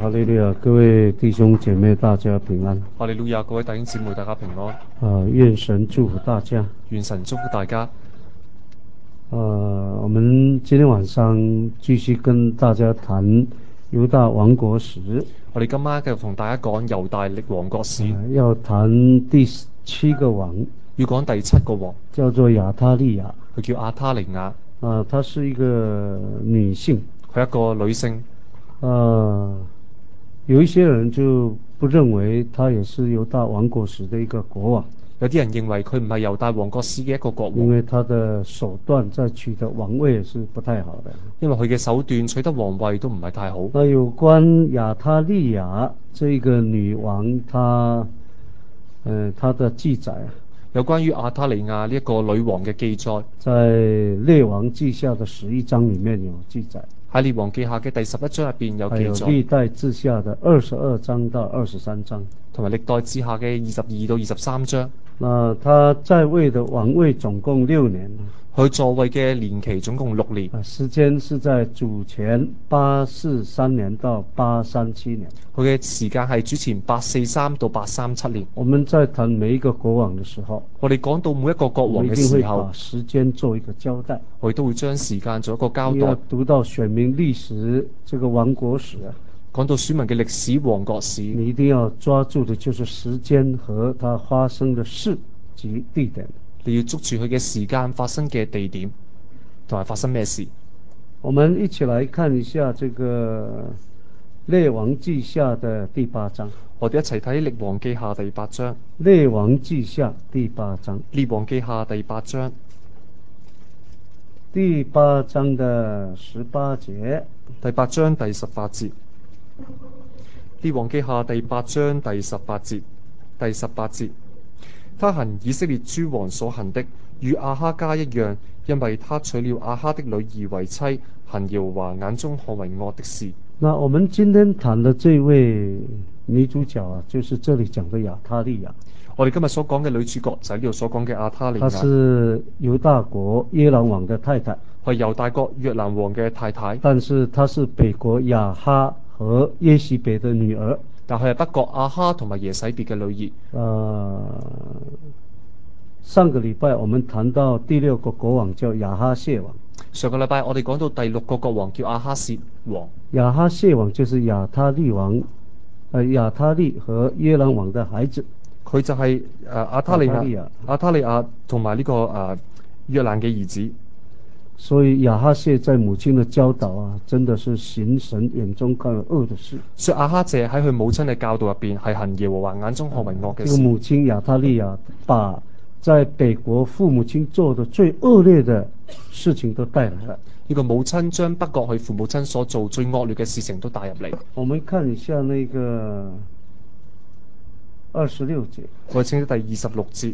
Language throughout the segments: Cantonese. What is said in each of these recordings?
哈利路亞，各位弟兄姐妹，大家平安。 哈利路亞，各位弟兄姊妹，大家平安。 願神祝福大家。 願神祝福大家。 我們今天晚上繼續跟大家談猶大王國史。 我哋今晚繼續同大家講猶大王國史。 要談第7個王， 要講第7個王， 叫做亞他利亞。 佢叫亞他利亞。 她是一個女性。 佢一個女性。 有一些人就不認為他也是猶大王國史的一個國王。 有啲人認為佢唔係猶大王國史嘅一個國王， 因為他的手段在取得王位是不太好的。 因為佢嘅手段取得王位都唔係太好。 那有關亞他利亞這個女王，她的記載， 有關於亞他利亞呢一個女王嘅記載， 在列王記下的11章裏面有記載， 喺列王記下嘅第11章入邊有記載， 還有歷代志下的22章到23章， 同埋歷代志下嘅22到23章。 那他在位的王位總共6年， 佢座位嘅年期總共6年， 時間是在主前843年到837年。 佢嘅時間係主前843到837年。 我們在談每一個國王的時候， 我哋講到每一個國王嘅時候， 我們一定會把時間做一個交代， 我哋都會將時間做一個交代。 要讀到選民歷史這個王國史， 講到選民嘅歷史王國史， 你一定要抓住的就是時間和它發生的事及地點。 你要捉住佢嘅時間、發生嘅地點同埋發生咩事。 我們一起來看一下這個列王記下的第8章。 我哋一齊睇列王記下第8章。 列王記下第8章。 列王記下第8章。 第8章的18節。 第8章第18節。列王記下第8章第18節。第18節。他行以色列諸王所行的，與亞哈家一樣，因為他娶了亞哈的女兒為妻，行耶和華眼中看為惡的事。 那我們今天談的這位女主角啊，就是這裡講的亞他利亞。 我哋今日所講嘅女主角就係呢度所講嘅亞他利亞。 她是猶大國約蘭王的太太， 係猶大國約蘭王嘅太太。但是她是北國亞哈和耶洗別的女兒。 但係北國亞哈同埋耶洗別嘅女兒。 上個禮拜我們談到第6個國王叫亞哈謝王。 上個禮拜我哋講到第6個國王叫亞哈謝王。亞哈謝王就是亞他利王，亞他利和約蘭王的孩子。 佢就係亞他利亞同埋呢個約蘭嘅兒子。 所以亞哈謝在母親的教導啊，真的是行神眼中看為惡的事。 所以亞哈謝喺佢母親嘅教導入邊係行耶和華眼中看為惡嘅事。 這個母親亞他利亞把在北國父母親做的最惡劣的事情都帶來了。 呢個母親將北國佢父母親所做最惡劣嘅事情都帶入嚟。 我們看一下那個26節。 我哋請第26節。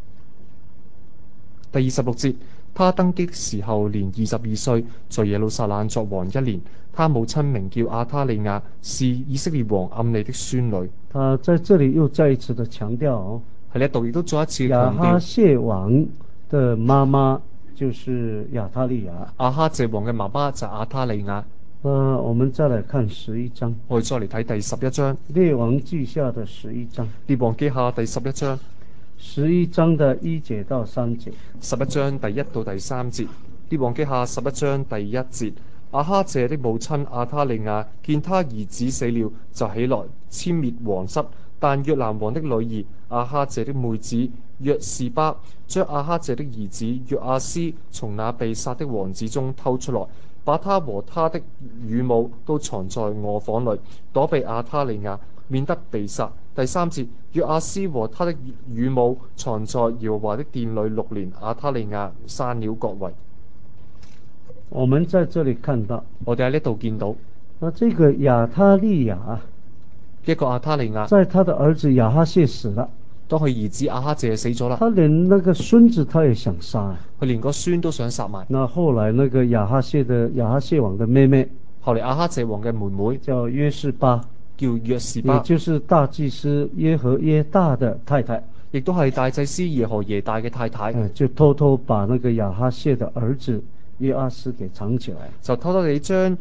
第26節。他登基的時候年22歲，在耶路撒冷作王1年。他母親名叫亞他利亞，是以色列王暗利的孫女。 他在這裡又再一次的強調，喺呢度亦都再一次強調亞哈謝王的媽媽就是亞他利亞。 亞哈謝王嘅媽媽就係亞他利亞。 我們再來看11章。 我哋再嚟睇第11章。 列王記下的11章。 列王記下第11章。 11章的1節到3節。 11章第1到第3節。列王記下11章第1節。亞哈謝的母親亞他利亞見他兒子死了，就起來殲滅王室。但約蘭王的女兒亞哈謝的妹子約示巴將亞哈謝的兒子約阿斯從那被殺的王子中偷出來，把他和他的乳母都藏在臥房裡，躲避亞他利亞，免得被殺。第3節。約阿斯和他的乳母藏在耶和華的殿裡6年，亞他利亞篡了國位。 我們在這裡看到， 我哋喺呢度見到， 這個亞他利亞， 一個亞他利亞， 在他的兒子亞哈謝死了， 當佢兒子亞哈謝死咗啦， 他連那個孫子他也想殺， 佢連個孫都想殺埋。 那後來那個亞哈謝王的妹妹， 後嚟亞哈謝王嘅妹妹叫約示巴， 叫約示巴， 也就是大祭司耶何耶大的太太， 亦都係大祭司耶何耶大嘅太太， 就偷偷把那個亞哈謝的兒子約阿斯給藏起來， 就偷偷地將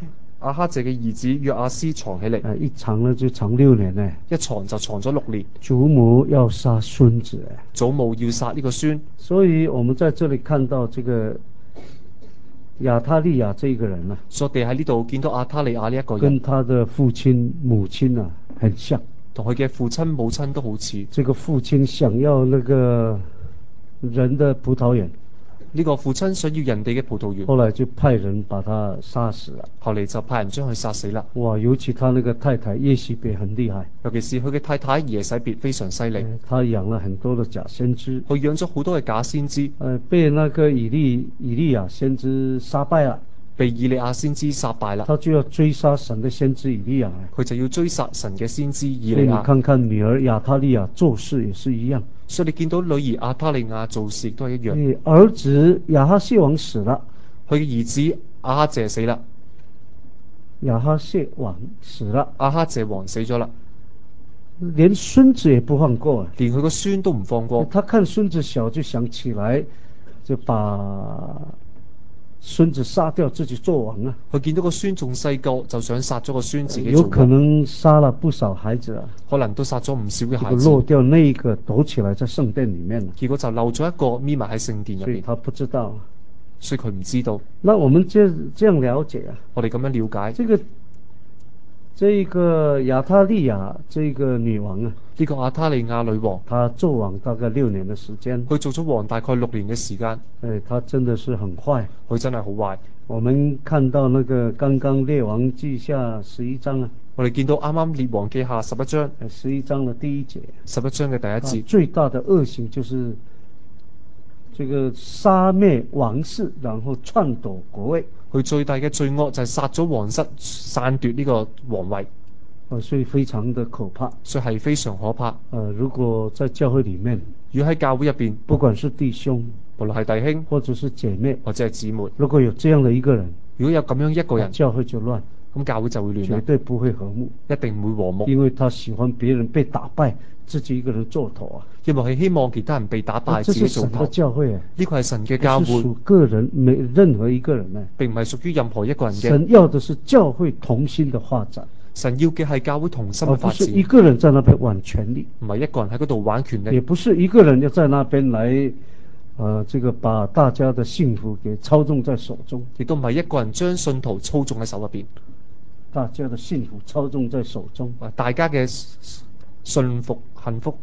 亞哈謝嘅兒子約阿斯藏起嚟， 一藏呢就藏6年呢。 一藏就藏咗6年。 祖母要殺孙子， 祖母要殺呢個孫， 所以我們在這裏看到這個亞他利亞這個人啊， 所以我哋喺呢度見到亞他利亞呢一個人， 跟他的父親母親啊很像。 同佢嘅父親母親都好似。 這個父親想要那個人的葡萄園， 呢個父親想要人哋嘅葡萄園， 後來就派人把他殺死了。 後嚟就派人將佢殺死啦。 哇，尤其他那個太太耶洗別很厲害， 尤其是佢嘅太太耶洗別非常犀利， 他養了很多的假先知， 佢養咗好多嘅假先知， 被那個以利亞先知殺敗了， 被以利亞先知殺敗啦。 他就要追殺神的先知以利亞， 佢就要追殺神嘅先知以所以你利亞。 看看女兒亞他利亞做事也是一樣， 所以你見到女兒亞他利亞做事亦都係一樣。 兒子亞哈謝王死了， 佢嘅兒子亞哈謝死啦， 亞哈謝王死了， 亞哈謝王死咗啦， 連孫子也不放過， 連佢個孫都唔放過。 他看孫子小就想起來，就把孫子殺掉，自己做王啊！ 佢見到個孫仲細個，就想殺咗個孫自己做有王。 可能殺了不少孩子啊， 可能都殺咗唔少嘅孩子。 漏掉那一個躲起來在聖殿裏面了， 結果就漏咗一個匿埋喺聖殿入邊， 所以他不知道。 所以佢唔知道。 那我們這樣了解啊， 我哋咁樣了解， 這個亞他利亞這個女王啊， 呢個亞他利亞女王， 她做王大概6年的時間， 佢做咗王大概6年嘅時間。 她真的是很壞， 佢真係好壞。 我們看到那個剛剛列王記下11章啊， 我哋見到啱啱列王記下11章 11章的第1節 ，11章嘅第一節， 最大的惡行就是這個殺滅王室，然後篡奪國位。 佢最大嘅罪惡就係殺咗王室，篡奪呢個皇位， 所以非常的可怕。 所以係非常可怕。 如果在教會裏面， 如果喺教會入邊， 不管是弟兄， 無論係弟兄或者是姐妹， 或者係姊妹， 如果有這樣的一個人， 如果有咁樣一個人， 教會就亂， 咁教會就會亂， 絕對不會和睦， 一定唔會和睦， 因為他喜歡別人被打敗，自己一個人做頭啊。 因為係希望其他人被打敗，自己做頭。 這是神的教會啊， 呢個係神嘅教會， 不是屬個人，沒任何一個人呢， 並唔係屬於任何一個人嘅。 神要的是教會同心的發展， 神要嘅係教會同心嘅發展， 而不是一個人在那邊玩權力， 唔係一個人喺嗰度玩權力， 也不是一個人要在那邊來這個把大家的幸福給操縱在手中， 亦都唔係一個人將信徒操縱喺手入邊， 大家的幸福操縱在手中， 大家嘅信服幸福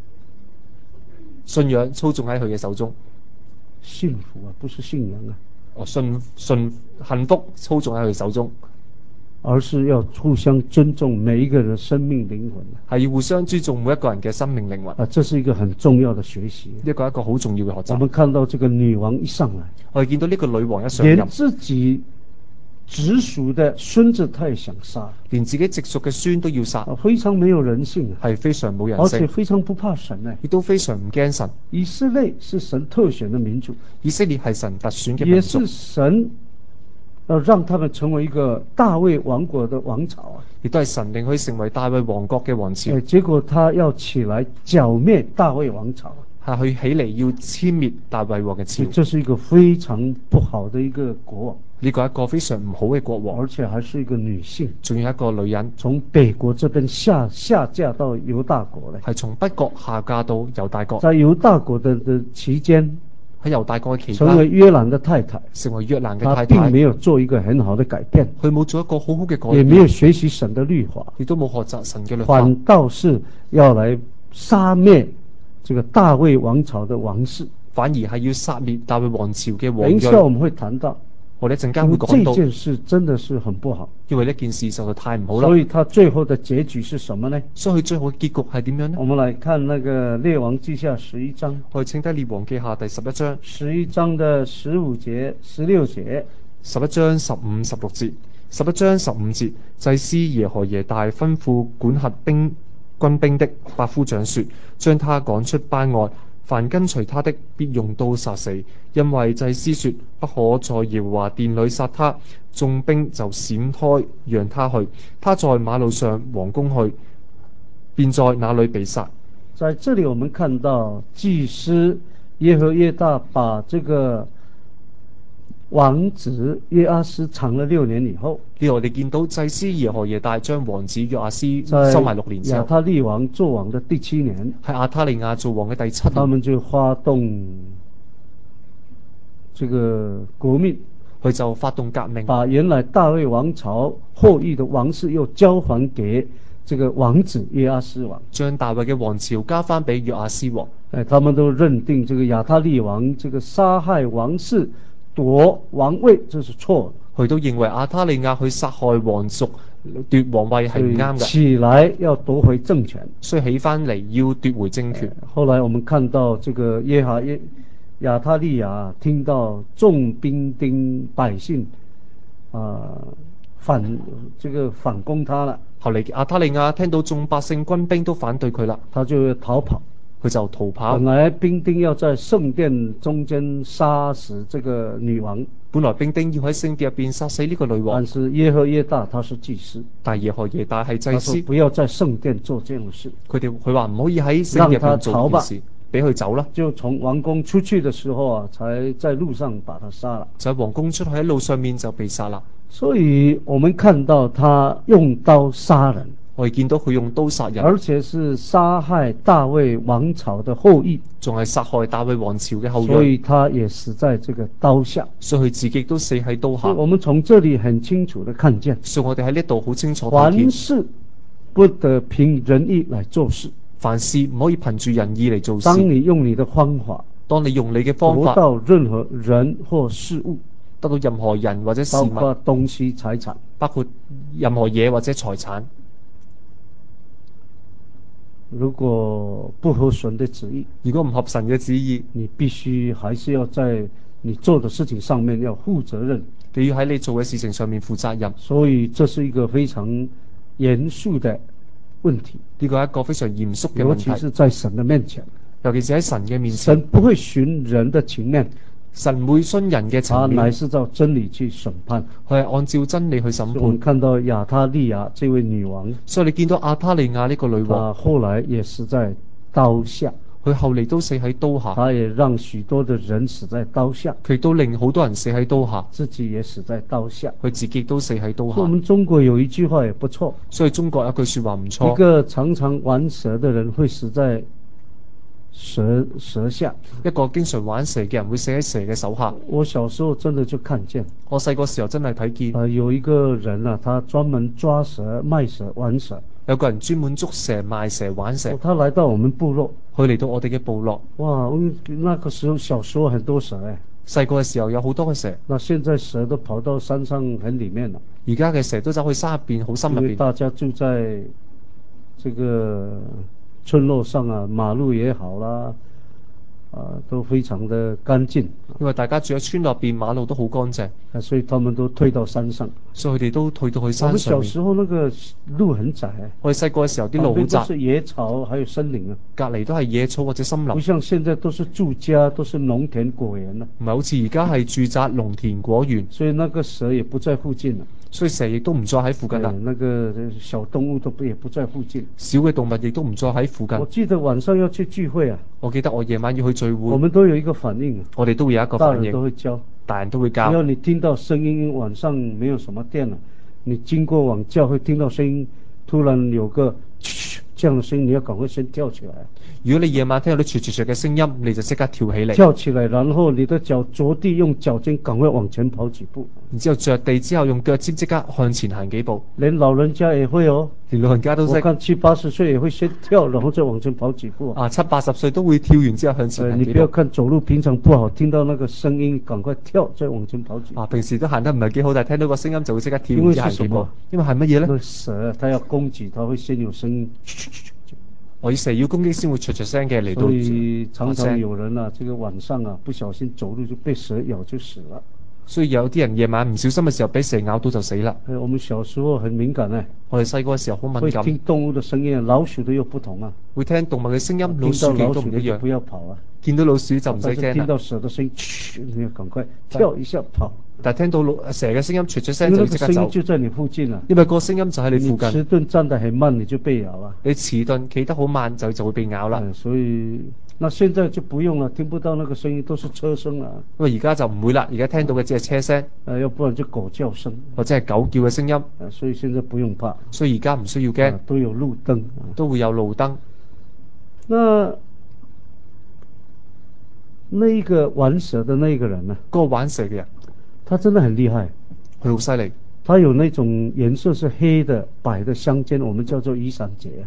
信仰操縱喺佢嘅手中。 幸福啊，不是信仰啊， 幸福操縱喺佢手中， 而是要互相尊重每一個人的生命靈魂， 係要互相尊重每一個人嘅生命靈魂。 這是一個很重要的學習， 呢個係一個好重要嘅學習。 我們看到這個女王一上來， 我哋見到呢個女王一上任， 連自己直屬的孫子他也想殺， 連自己直屬嘅孫都要殺， 非常沒有人性啊， 係非常冇人性， 而且非常不怕神啊， 亦都非常唔驚神。 以色列是神特選的民族， 以色列係神特選嘅民族， 也是神讓他們成為一個大衛王國的王朝啊， 亦都係神令佢成為大衛王國嘅王朝。 結果他要起來剿滅大衛王朝， 係佢起嚟要殲滅大衛王嘅朝。 這是一個非常不好的一個國王， 呢個係一個非常唔好嘅國王， 而且還是一個女性， 仲有一個女人， 從北國這邊下嫁到猶大國嚟， 係從北國下嫁到猶大國， 在猶大國的期間， 喺猶大國嘅期間， 成為約蘭的太太， 成為約蘭嘅太太， 他並沒有做一個很好的改變， 佢冇做一個好好嘅改變， 也沒有學習神的律法， 亦都冇學習神嘅律法， 反倒是要來殺滅這個大衛王朝的王室， 反而係要殺滅大衛王朝嘅王等一下我裔。 們會談到， 我哋一陣間會講到， 這件事真的是很不好， 因為呢件事實在太唔好啦。 所以他最後的結局是什麼呢？ 所以佢最後嘅結局係點樣呢？ 我們來看那個列王記下11章， 我哋請睇列王記下第11章 11章的15節、16節 ，11章15、16節，11章15節，祭司耶何耶大吩咐管轄軍兵的百夫長說，將他趕出班外，凡跟隨他的必用刀殺死，因為祭司說不可在耶和華殿裏殺他。眾兵就閃開讓他去，他在馬路上王宮去，便在那裏被殺。 在這裡我們看到祭司耶何耶大把這個王子約阿斯藏了6年以後， 呢度我哋見到祭司耶何耶大將王子約阿斯在收埋6年之後， 亞他利王做王的第7年， 喺亞他利亞做王嘅第7年， 他們就發動這個革命， 佢就發動革命， 把原來大衛王朝後裔的王室又交還給這個王子約阿斯王， 將大衛嘅王朝交翻俾約阿斯王。 他們都認定這個亞他利王這個殺害王室奪王位，這是錯的。 佢都認為亞他利亞去殺害皇族奪王位係唔啱嘅， 起來要奪回政權， 所以起翻嚟要奪回政權。 後來我們看到這個亞他利亞聽到眾兵丁百姓反攻他了， 後嚟亞他利亞聽到眾百姓軍兵都反對佢啦， 他就逃跑。 佢就逃跑。 本來兵丁要在聖殿中間殺死這個女王， 本來兵丁要喺聖殿入邊殺死呢個女王， 但是耶何耶大他是祭司， 但耶何耶大係祭司， 不要在聖殿做這種事。 佢話唔可以喺聖殿入邊做呢件事，俾佢走啦。 就從王宮出去的時候才在路上把他殺了。 就喺王宮出去喺路上面就被殺啦。 所以我們看到他用刀殺人， 我哋見到佢用刀殺人， 而且是殺害大衛王朝的後裔， 仲係殺害大衛王朝嘅後裔， 所以他也死在這個刀下， 所以佢自己都死喺刀下。 我們從這裡很清楚地看見， 所以我哋喺呢度好清楚睇凡見， 事不得憑人意來做事， 凡事唔可以憑住人意嚟做事。 當你用你的方法， 當你用你嘅方法得到任何人或事物， 得到任何人或者事物， 包括東西財產， 包括任何嘢或者財產， 如果不合神的旨意， 如果唔合神嘅旨意， 你必須還是要在你做的事情上面要負責任， 你要喺你做嘅事情上面負責任。 所以這是一個非常嚴肅的問題， 呢個係一個非常嚴肅嘅問尤題， 其是在神的面前， 尤其是喺神嘅面前， 神不會循人的情面， 神會徇人嘅情他乃面， 是照真理去審判。 佢係按照真理去審我們判。 看到亞他利亞這位女王， 所以你見到亞他利亞呢個女王， 她後來也死在刀下， 佢後嚟都死喺刀下， 她也讓許多的人死在刀下， 佢都令好多人死喺刀下， 自己也死在刀下。 佢自己都死喺刀我下。 們中國有一句話也不錯， 所以中國有一句說話唔一錯， 個常常玩蛇的人會死在蛇下。 一個經常玩蛇嘅人會死喺蛇嘅手下。 我小時候真的就看見， 我細個時候真係睇見， 有一個人他專門抓蛇、賣蛇、玩蛇。 有個人專門捉蛇、賣蛇、玩蛇。 他來到我們部落， 佢嚟到我哋嘅部落。 哇，那個時候小時候很多蛇細個嘅時候有好多嘅蛇。 那現在蛇都跑到山上很裡面了。 而家嘅蛇都走去山入邊，好深入邊。 因為大家住在這個村落上馬路也好啦，都非常的乾淨。 因為大家住喺村落邊，馬路都好乾淨， 所以他們都退到山上。 所以佢哋都退到去山上面。 我們小時候那個路很窄， 我哋細個嘅時候啲路好窄， 都是野草，還有森林隔離都係野草或者森林。 不像現在都是住家，都是農田果園啦。 唔係好似而家係住宅、農田、果園， 所以那個蛇也不在附近啦。 所以蛇亦都唔再喺附近啦。 那個小動物也不在附近。 小嘅動物亦都唔再喺附近。 我記得晚上要去聚會我記得我夜晚要去聚會。 我們都有一個反應， 我哋都會有一個反應。 大人都會教， 大人都會教。 只要你聽到聲音，晚上沒有什麼電了，你經過往教會聽到聲音，突然有個這樣的聲音，你要趕快先跳起來。 如果你夜晚聽到啲啜啜啜嘅聲音，你就即刻跳起嚟。 跳起來，然後你的腳着地，用腳尖趕快往前跑幾步。 然之後着地之後，用腳尖即刻向前行幾步。 連老人家也會連老人家都識。 我看70、80歲也會先跳，然後再往前跑幾步。 7、80歲都會跳完之後向前行幾步。 你不要看走路平常不好，聽到那個聲音趕快跳，再往前跑幾步。 平時都行得唔係幾好，但係聽到個聲音就會即刻跳完之後行幾步。因為係乜嘢呢？ 那蛇它要攻擊，它會先有聲音。 我蛇要攻擊先會啜啜聲嘅嚟到。 所以常常有人這個晚上不小心走路就被蛇咬就死了。 所以有啲人夜晚唔小心嘅時候俾蛇咬到就死啦。 我們小時候很敏感我哋細個嘅時候好敏感。 會聽動物的聲音，老鼠都又不同會聽動物嘅聲音，老鼠嘅都唔一樣。 不要跑見到老鼠就唔使驚啦。 聽到蛇的聲音，你要趕快跳一下跑。 但係聽到蛇嘅聲音，啜啜聲就即刻走。 因為個聲音就在你附近啦。 因為個聲音就喺你附近。 你遲鈍站得很慢，你就被咬啦。 你遲鈍企得好慢就會被咬啦。 所以那現在就不用了，聽不到那個聲音，都是車聲了。 因為而家就唔會啦，而家聽到嘅只係車聲， 要不然就狗叫聲， 或者係狗叫嘅聲音。 所以現在不用怕。 所以而家唔需要驚， 都有路燈， 都會有路燈。 那個玩蛇的那個人呢？ 嗰個玩蛇嘅人， 他真的很厲害， 佢好犀利。 他有那種顏色是黑的、白的相間，我們叫做雨傘節。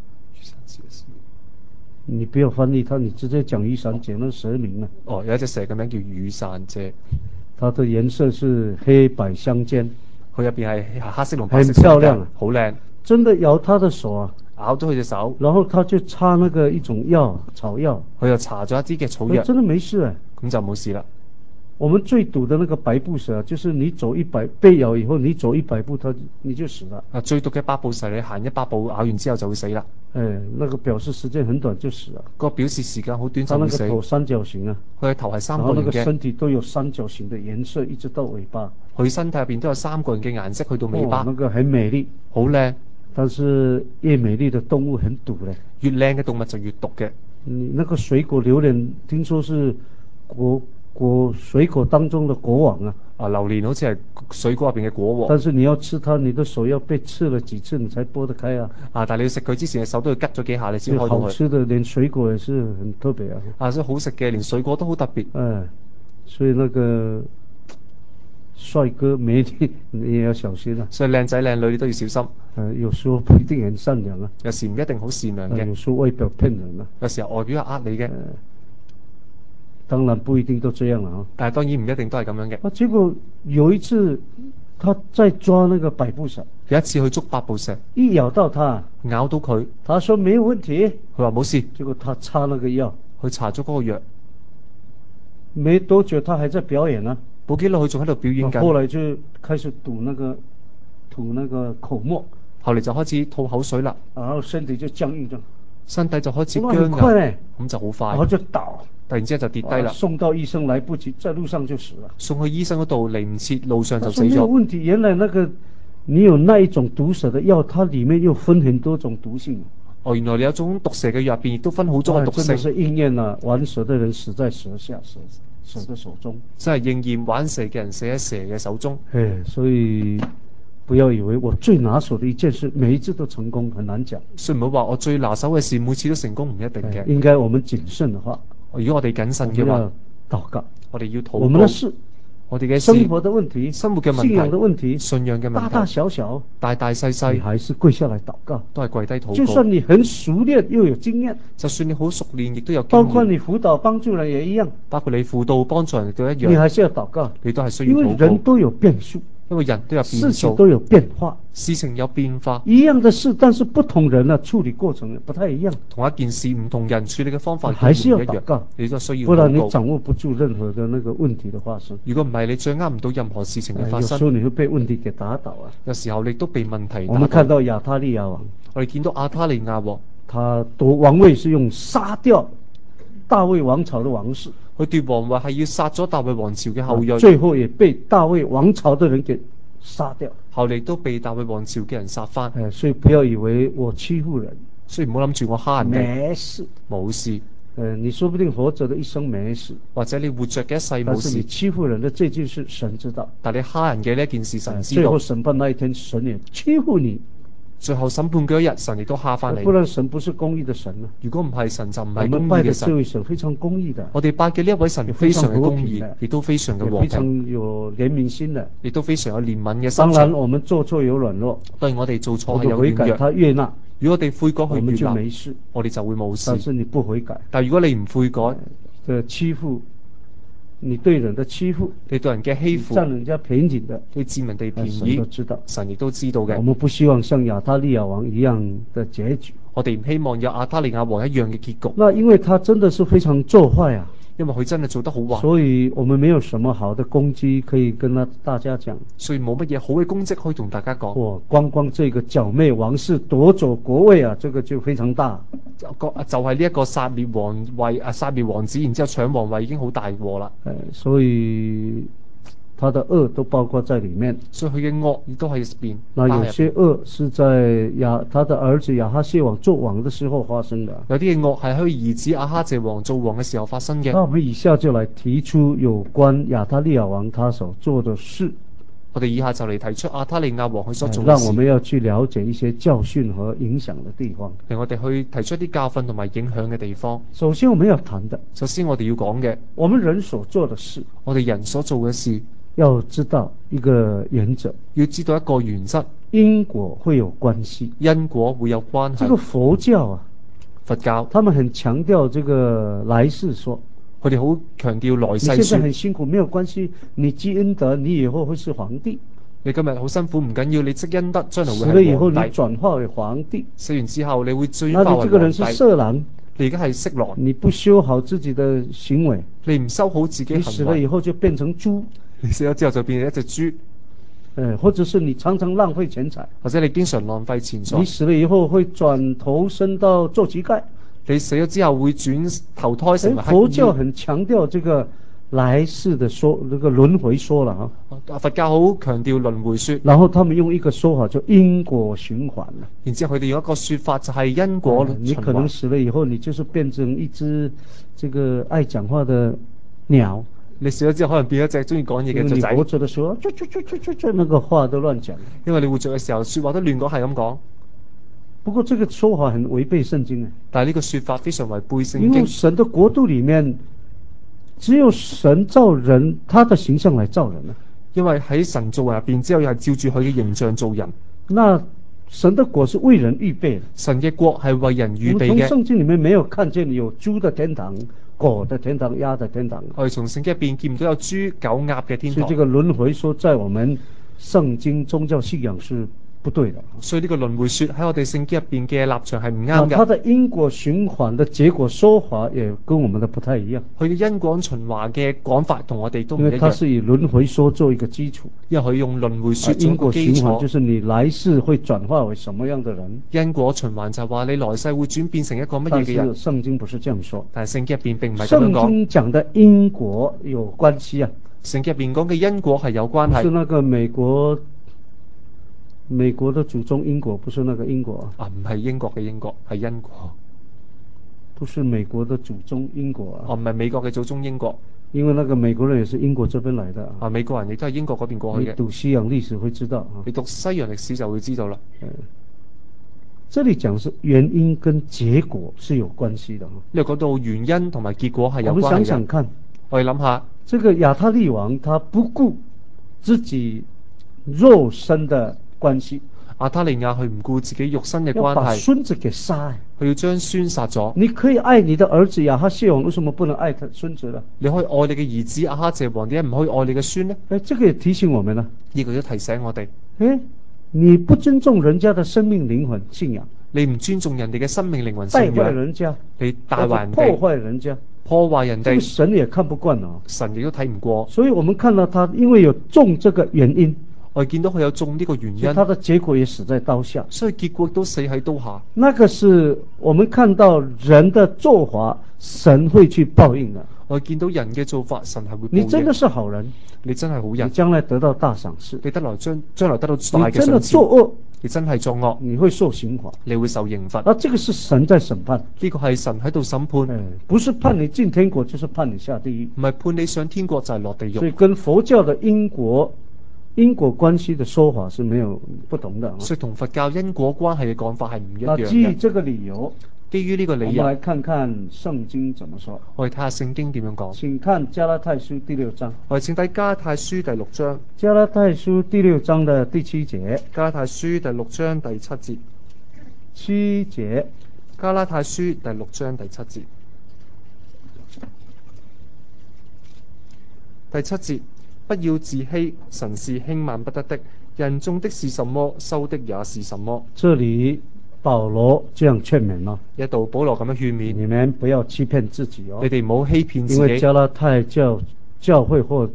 你不要翻譯它，你直接講雨傘節，那蛇名啊。 有一隻蛇嘅名叫雨傘節， 它的顏色是黑白相間， 佢入邊係黑色同白色， 很漂亮， 好靚。 真的咬他的手啊， 咬咗佢隻手， 然後他就擦那個一種藥，草藥， 佢又搽咗一啲嘅草藥， 真的沒事啊。 咁就冇事啦。 我們最毒的那個百步蛇，就是你走被咬以後，你走100步，你就死了。 最毒嘅百步蛇，你行100步，咬完之後就會死啦。 那個表示時間很短就死了。 個表示時間好短就會死。 它那個頭三角形啊， 佢嘅頭係三角形嘅， 然後那個身體都有三角形的顏色，一直到尾巴。佢身體入邊都有3個人嘅顏色，去到尾巴。 那個很美麗， 好靚。 但是越美麗的動物很毒咧， 越靚嘅動物就越毒嘅。 那個水果榴蓮，聽說是水果當中的國王啊！ 榴蓮好似係水果入邊嘅果王。 但是你要吃它，你的手要被刺了幾次，你才剝得開啊！ 但係你要食佢之前，嘅手都要拮咗幾下，你先開到佢。 好吃的，連水果也是很特別啊！ 所以好食嘅，連水果都好特別。 所以那個帥哥美女你也要小心啊！ 所以靚仔靚女你都要小心。 有時候不一定很善良啊， 有時唔一定好善良嘅。 有時候外表騙人啊， 有時候外表係呃你嘅。 當然不一定都這樣了啊， 但係當然唔一定都係咁樣嘅。 結果有一次他在抓那個百步蛇， 有一次去捉百步蛇， 一咬到他， 咬到佢， 他說沒有問題， 佢話冇事。 結果他擦那個藥， 佢搽咗嗰個藥， 沒多久他還在表演啊， 冇幾耐佢仲喺度表演緊。 後來就開始吐那個口沫， 後嚟就開始吐口水啦， 然後身體就僵硬咗， 身體就開始僵硬，咁就好快， 然後就倒， 突然之間就跌低啦。 送到醫生來不及，在路上就死了。 送去醫生嗰度嚟唔切，路上就死咗。 沒有問題，原來那個你有那一種毒蛇的藥，它裡面又分很多種毒性。 原來你有種毒蛇嘅藥入邊亦都分好多嘅毒性。 真的是應驗了玩蛇的人死在蛇下，蛇的手中。 真係應驗玩蛇嘅人死喺蛇嘅手中。 所以不要以為我最拿手的一件事，每一次都成功，很難講。 所以唔好話我最拿手嘅事，每次都成功，唔一定嘅。 應該我們謹慎的話， 如果我哋謹慎嘅話， 禱告， 我哋要禱告。 我們的事， 我哋嘅生活的問題， 生活嘅問題， 信仰的問題， 信仰嘅問題， 大大小小， 大大細細， 你還是跪下來禱告， 都係跪低禱告。 就算你很熟練又有經驗， 就算你好熟練亦都有經驗， 包括你輔導幫助人也一樣， 包括你輔導幫助人亦都一樣， 你還是要禱告， 你都係需要禱告， 因為人都有變數。 因為人都有變數， 事情都有變化， 事情有變化， 一樣的事，但是不同人啊處理過程不太一樣。 同一件事唔同人處理嘅方法還是要禱告， 你都需要禱告， 不然你掌握不住任何的那個問題的發生。 如果唔係，你掌握唔到任何事情嘅發生。 有時候你會被問題給打倒啊。 有時候你都被問題打倒。 我們看到亞他利亞王， 我哋見到亞他利亞王， 他奪王位是用殺掉大衛王朝的王室。 佢奪王位係要殺咗大衛王朝嘅後裔， 最後也被大衛王朝的人給殺掉， 後嚟都被大衛王朝嘅人殺翻。 所以不要以為我欺負人， 所以唔好諗住我蝦人哋， 沒事， 冇事。 你說不定活着的一生沒事， 或者你活着嘅一世冇事。 但是你欺負人的這件事，神知道。 但你蝦人嘅呢件事，神知道。 最後審判那一天，神也欺負你。 最後審判嗰一日，神亦都蝦翻你。 不然神不是公義的神啊！ 如果唔係神就唔係公義嘅神。 我們拜的這位神非常公義的。 我哋拜嘅呢一位神非常嘅公義，亦都非常嘅和平， 非常有憐憫心的， 亦都非常有憐憫嘅心。 當然我們做錯有軟弱， 當然我哋做錯係有悔改，他悅納。 如果我哋悔改去我們就悅納， 沒事， 我哋就會冇事。 但是你不悔改， 但如果你唔悔改， 欺負你對人的欺負， 你對人嘅欺負， 佔人家便宜的， 你佔人哋便宜， 神都知道， 神亦都知道嘅。 我們不希望像亞他利亞王一樣的結局。 我哋唔希望有亞他利亞王一樣嘅結局。 那因為他真的是非常做壞啊。 因為佢真係做得好壞， 所以我們沒有什麼好的攻擊可以跟大家講， 所以冇乜嘢好嘅功績可以同大家講。 光這個剿滅王室奪走國位啊，這個就非常大。 就係呢一個殺滅王位殺滅王子，然之後搶王位已經好大禍啦。 所以他的惡都包括在裡面。 所以佢嘅惡亦都喺入邊。 那有些惡是在他的兒子亞哈謝王做王的時候發生的。 有啲嘅惡係喺佢兒子亞哈謝王做王嘅時候發生嘅。 那我們以下就來提出有關亞他利雅王他所做的事。 我哋以下就嚟提出亞他利雅王佢所做嘅事。 讓我們要去了解一些教訓和影響的地方。 令我哋去提出一啲教訓同埋影響嘅地方。 首先我們要談的， 首先我哋要講嘅， 我們人所做的事， 我哋人所做嘅事， 要知道一個原則， 要知道一個原則， 因果會有關係， 因果會有關係。 這個佛教啊， 佛教， 他們很強調這個來世說， 佢哋好強調來世說。 你現在很辛苦，沒有關係，你積恩德，你以後會是皇帝。 你今日好辛苦唔緊要，你積恩德，將來會係皇帝。 死了以後你轉化為皇帝， 死完之後你會轉化為皇帝。 那你這個人是色狼， 你而家係色狼， 你不修好自己的行為， 你唔修好自己行為， 你死了以後就變成豬， 你死咗之後就變成一隻豬。 或者是你常常浪費錢財， 或者你經常浪費錢財， 你死了以後會轉頭身到做乞丐， 你死咗之後會轉投胎成為乞兒。 佛教很強調這個來世的說，這個輪迴說了啊。 佛教好強調輪迴說， 然後他們用一個說法叫因果循環。 然之後佢哋用一個說法就係因果循環。 你可能死了以後，你就是變成一隻這個愛講話的鳥。 你死咗之後可能變咗隻中意講嘢嘅雀仔。 你活着的時候，那個話都亂講。 因為你活着嘅時候，說話都亂講，係咁講。 不過這個說法很違背聖經啊。 但係呢個說法非常違背聖經。 因為神的國度裡面，只有神造人，他的形象來造人啊。 因為喺神造人入邊，只有係照住佢嘅形象造人。 那神的國是為人預備的。 神嘅國係為人預備嘅。 我們從聖經裡面沒有看見有豬的天堂、狗的天堂、鴨的天堂。 我哋從聖經入邊見唔到有豬、狗、鴨嘅天堂。 所以這個輪迴說在我們聖經宗教信仰是不對的。 所以呢個輪迴說喺我哋聖經入邊嘅立場係唔啱嘅。 它的因果循環的結果說法也跟我們的不太一樣。 佢嘅因果循環嘅講法同我哋都唔一樣。 因為它是以輪迴說做一個基礎。 因為佢用輪迴說做一個基礎。因果循環就是你來世會轉化為什麼樣的人。 因果循環就係話你來世會轉變成一個乜嘢嘅人。 但是聖經不是這樣說。 但係聖經入邊並唔係咁樣講。 聖經講的因果有關係啊。 聖經入邊講嘅因果係有關係。 是那個美國的祖宗因果，不是那個因果啊。 唔係英國嘅因果，係因果。 不是美國的祖宗因果啊。 唔係美國嘅祖宗英國。 因為那個美國人也是英國這邊來的啊。 美國人亦都係英國嗰邊過去嘅。 你讀西洋歷史會知道啊。 你讀西洋歷史就會知道啦。 這裡講是原因跟結果是有關係的啊。 呢度講到原因同埋結果係有關係嘅。 我們想想看， 我哋諗下， 這個亞他利王他不顧自己肉身的關係， 亞他利雅佢唔顧自己肉身嘅關係， 要把孫子給殺， 佢要將孫殺咗。 你可以愛你的兒子亞哈謝王，為什麼不能愛他孫子呢？ 你可以愛你嘅兒子亞哈謝王，點解唔可以愛你嘅孫呢？ 這個也提醒我們啦， 呢個都提醒我哋， 你不尊重人家的生命靈魂信仰， 你唔尊重人哋嘅生命靈魂信仰， 敗壞人家， 你帶壞人哋， 破壞人家， 破壞人哋， 這個神也看不慣啊， 神亦都睇唔過。 所以我們看到他因為有種這個原因， 我哋見到佢有種呢個原因， 他的結果也死在刀下， 所以結果都死喺刀下。 那個是我們看到人的做法，神會去報應的。 我見到人嘅做法，神係會報應。 你真的是好人， 你真係好人， 你將來得到大賞賜。 你將來得到大嘅賞賜。 你真的作惡， 你真係作惡， 你會受刑罰， 你會受刑罰。 這個是神在審判， 呢個係神喺度審判， 不是判你進天國，就是判你下地獄。 唔係判你上天國就係落地獄。 所以跟佛教的因果關係的說法是沒有不同的。 所以同佛教因果關係嘅講法係唔一樣嘅。 基於這個理由， 基於呢個理由， 我們來看看聖經怎麼說。 我哋睇下聖經點樣講。請看加拉太書第6章。 我哋請睇加拉太書第6章。 加拉太書第6章的第7節。 加拉太書第6章第7節。 7節。 加拉太書第6章第7節。第7節，不要自欺，神是輕慢不得的。人種的是什麼，收的也是什麼。 這裡保羅這樣勸勉咯， 一度保羅咁樣勸勉， 你們不要欺騙自己哦。 你哋唔好欺騙自己。 因為加拉太教會或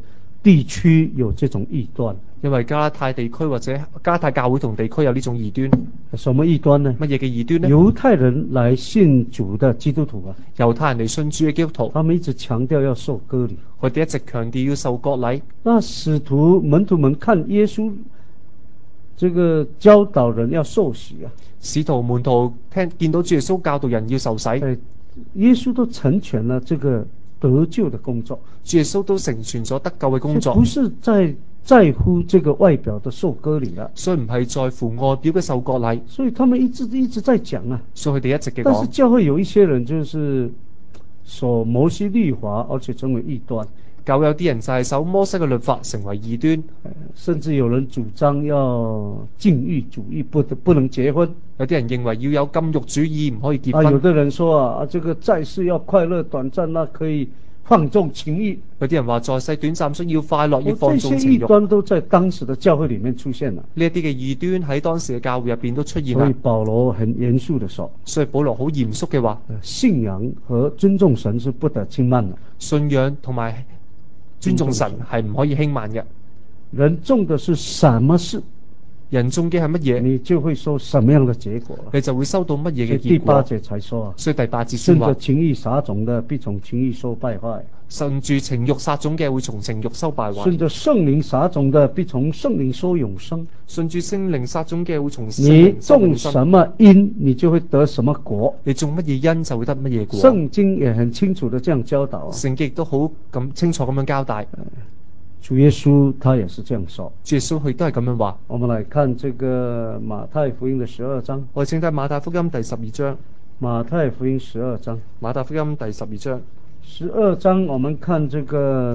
地區有這種異端。 因為加拉太地區或者加拉太教會同地區有呢種異端。 什麼異端呢？ 乜嘢嘅異端呢？ 猶太人來信主的基督徒啊， 猶太人嚟信主嘅基督徒， 他們一直強調要受割禮， 佢哋一直強調要受割禮。 那使徒門徒們看耶穌這個教導人要受洗啊， 使徒門徒見到主耶穌教導人要受洗， 耶穌都成全了這個得救的工作， 主耶穌都成全咗得救嘅工作， 不是在乎這個外表的受割禮了， 所以唔係在乎外表嘅受割禮， 所以他們一直在講啊， 所以佢哋一直嘅講。 但是教會有一些人就是守摩西律法，而且成為異端。 教會有啲人就係守摩西嘅律法，成為異端， 甚至有人主張要禁欲主義，不能結婚。 有啲人認為要有禁欲主義，唔可以結婚。 有的人說這個在世要快樂短暫，那可以放縱情欲。 有啲人話在世短暫，需要快樂，要放縱情欲。 這些異端都在當時的教會裏面出現了。 呢一啲嘅異端喺當時嘅教會入邊都出現啦。 所以保羅很嚴肅地說， 所以保羅好嚴肅嘅話， 信仰和尊重神是不得輕慢的。 信仰同埋尊重神係唔可以輕慢嘅。 人種的是什麼事， 人種嘅係乜嘢， 你就會收什麼樣的結果， 你就會收到乜嘢嘅結果。 第八節才說啊， 所以第八節先話， 順着情欲撒種的必從情欲收敗壞， 順住情欲撒種嘅會從情欲收敗壞， 順着聖靈撒種的必從聖靈收永生， 順住聖靈撒種嘅會從聖靈收永生。 你種什麼因，你就會得什麼果。 你種乜嘢因就會得乜嘢果。 聖經也很清楚的這樣教導， 聖經亦都好咁清楚咁樣交代。 主耶穌他也是這樣說， 主耶穌佢都係咁樣話。 我們來看這個馬太福音的12章， 我哋請睇馬太福音第12章。 馬太福音12章， 馬太福音第12章。 12章我們看這個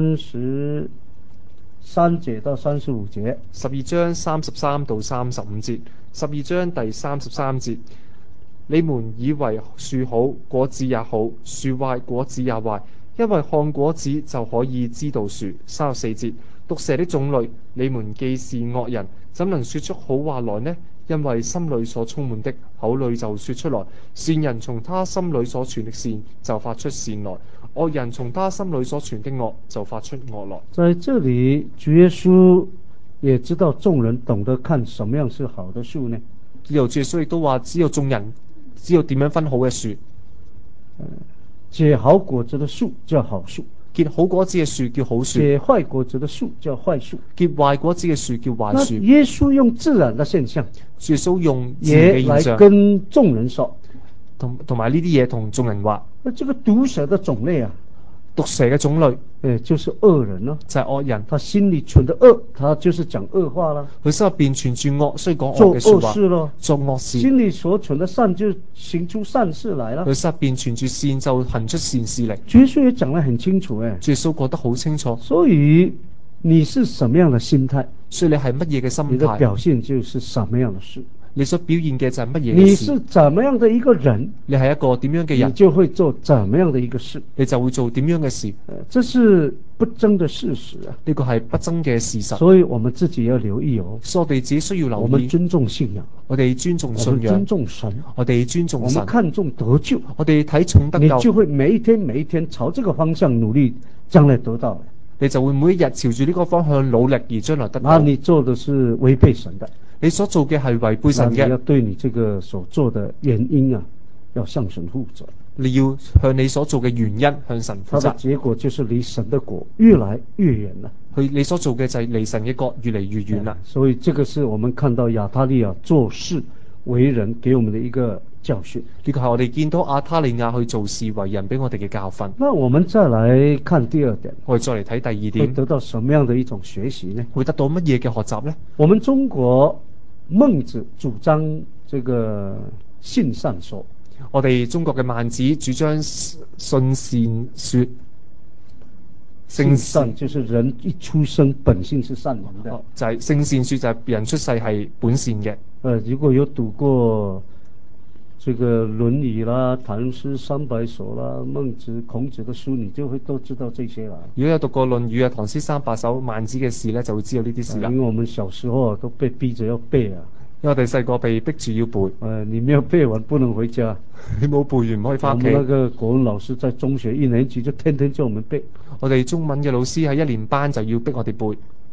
33節到35節。 12章33到35節。12章第33節，你們以為樹好，果子也好，樹壞，果子也壞，因為看果子就可以知道樹。34節，毒蛇的種類，你們既是惡人，怎能說出好話來呢？因為心裏所充滿的，口裏就說出來。善人從他心裏所存的善，就發出善來；惡人從他心裏所存的惡，就發出惡來。 在這裏，主耶穌也知道眾人懂得看什麼樣是好的樹呢？ 由主耶穌亦都話，只有眾人知道點樣分好嘅樹。 結好果子的樹叫好樹， 結好果子嘅樹叫好樹； 結壞果子的樹叫壞樹。 結壞果子嘅樹叫壞樹。 耶穌用自然的現象， 耶穌用自然嘅現象， 也來跟眾人說， 同埋呢啲嘢同眾人話。 這個毒蛇的種類啊， 毒蛇嘅種類， 就是惡人咯， 就係惡人。 他心裏存的惡，他就是講惡話啦。 佢心入邊存住惡，所以講惡嘅說話。做惡事咯，做惡事。 心裏所存的善，就行出善事來啦。 佢心入邊存住善，就行出善事嚟。 耶穌也講得很清楚，耶穌講得好清楚。 所以你是什麼樣的心態， 所以你係乜嘢嘅心態， 你的表現就是什麼樣的事。 你所表現嘅就係乜嘢？ 你是怎麼樣的一個人， 你係一個點樣嘅人， 你就會做怎麼樣的一個事， 你就會做點樣嘅事。 這是不爭的事實啊！ 呢個係不爭嘅事實。 所以我們自己要留意哦。 所以我哋自己需要留意。 我們尊重信仰， 我哋尊重信仰， 我們尊重神， 我哋尊重神， 我們看重得救， 我哋睇重得救， 你就會每一天朝這個方向努力，將來得到。 你就會每一日朝住呢個方向努力，而將來得到。 那你做的是違背神的， 你所做嘅係違背神嘅。 你要對你這個所做的原因啊，要向神負責。 你要向你所做嘅原因向神負責。 它的結果就是離神的國越來越遠了。 你所做嘅就係離神嘅國越嚟越遠啦。 所以這個是我們看到亞他利亞做事為人給我們的一個教訓。 呢個係我哋見到亞他利亞去做事為人俾我哋嘅教訓。 那我們再來看第二點， 我哋再嚟睇第二點， 會得到什麼樣的一種學習呢？ 會得到乜嘢嘅學習呢？ 我們中國孟子主張這個信善說， 我哋中國嘅孟子主張信善說。 性善就是人一出生本性是善良的， 就係性善說就係人出世係本善嘅。 如果有讀過這個《論語》啦、唐詩300首啦、孟子、孔子的書，你就會都知道這些啦。如果有讀過《論語》啊、唐詩300首、孟子嘅事呢，就會知道呢啲事啦。因為我們小時候都被逼着要背啊。 因為我哋細個被逼住要背， 你沒有背完不能回家。 你冇背完唔可以我翻屋企。 們那個國文老師在中學1年級就天天叫我們背。 我哋中文嘅老師喺1年班就要逼我哋背。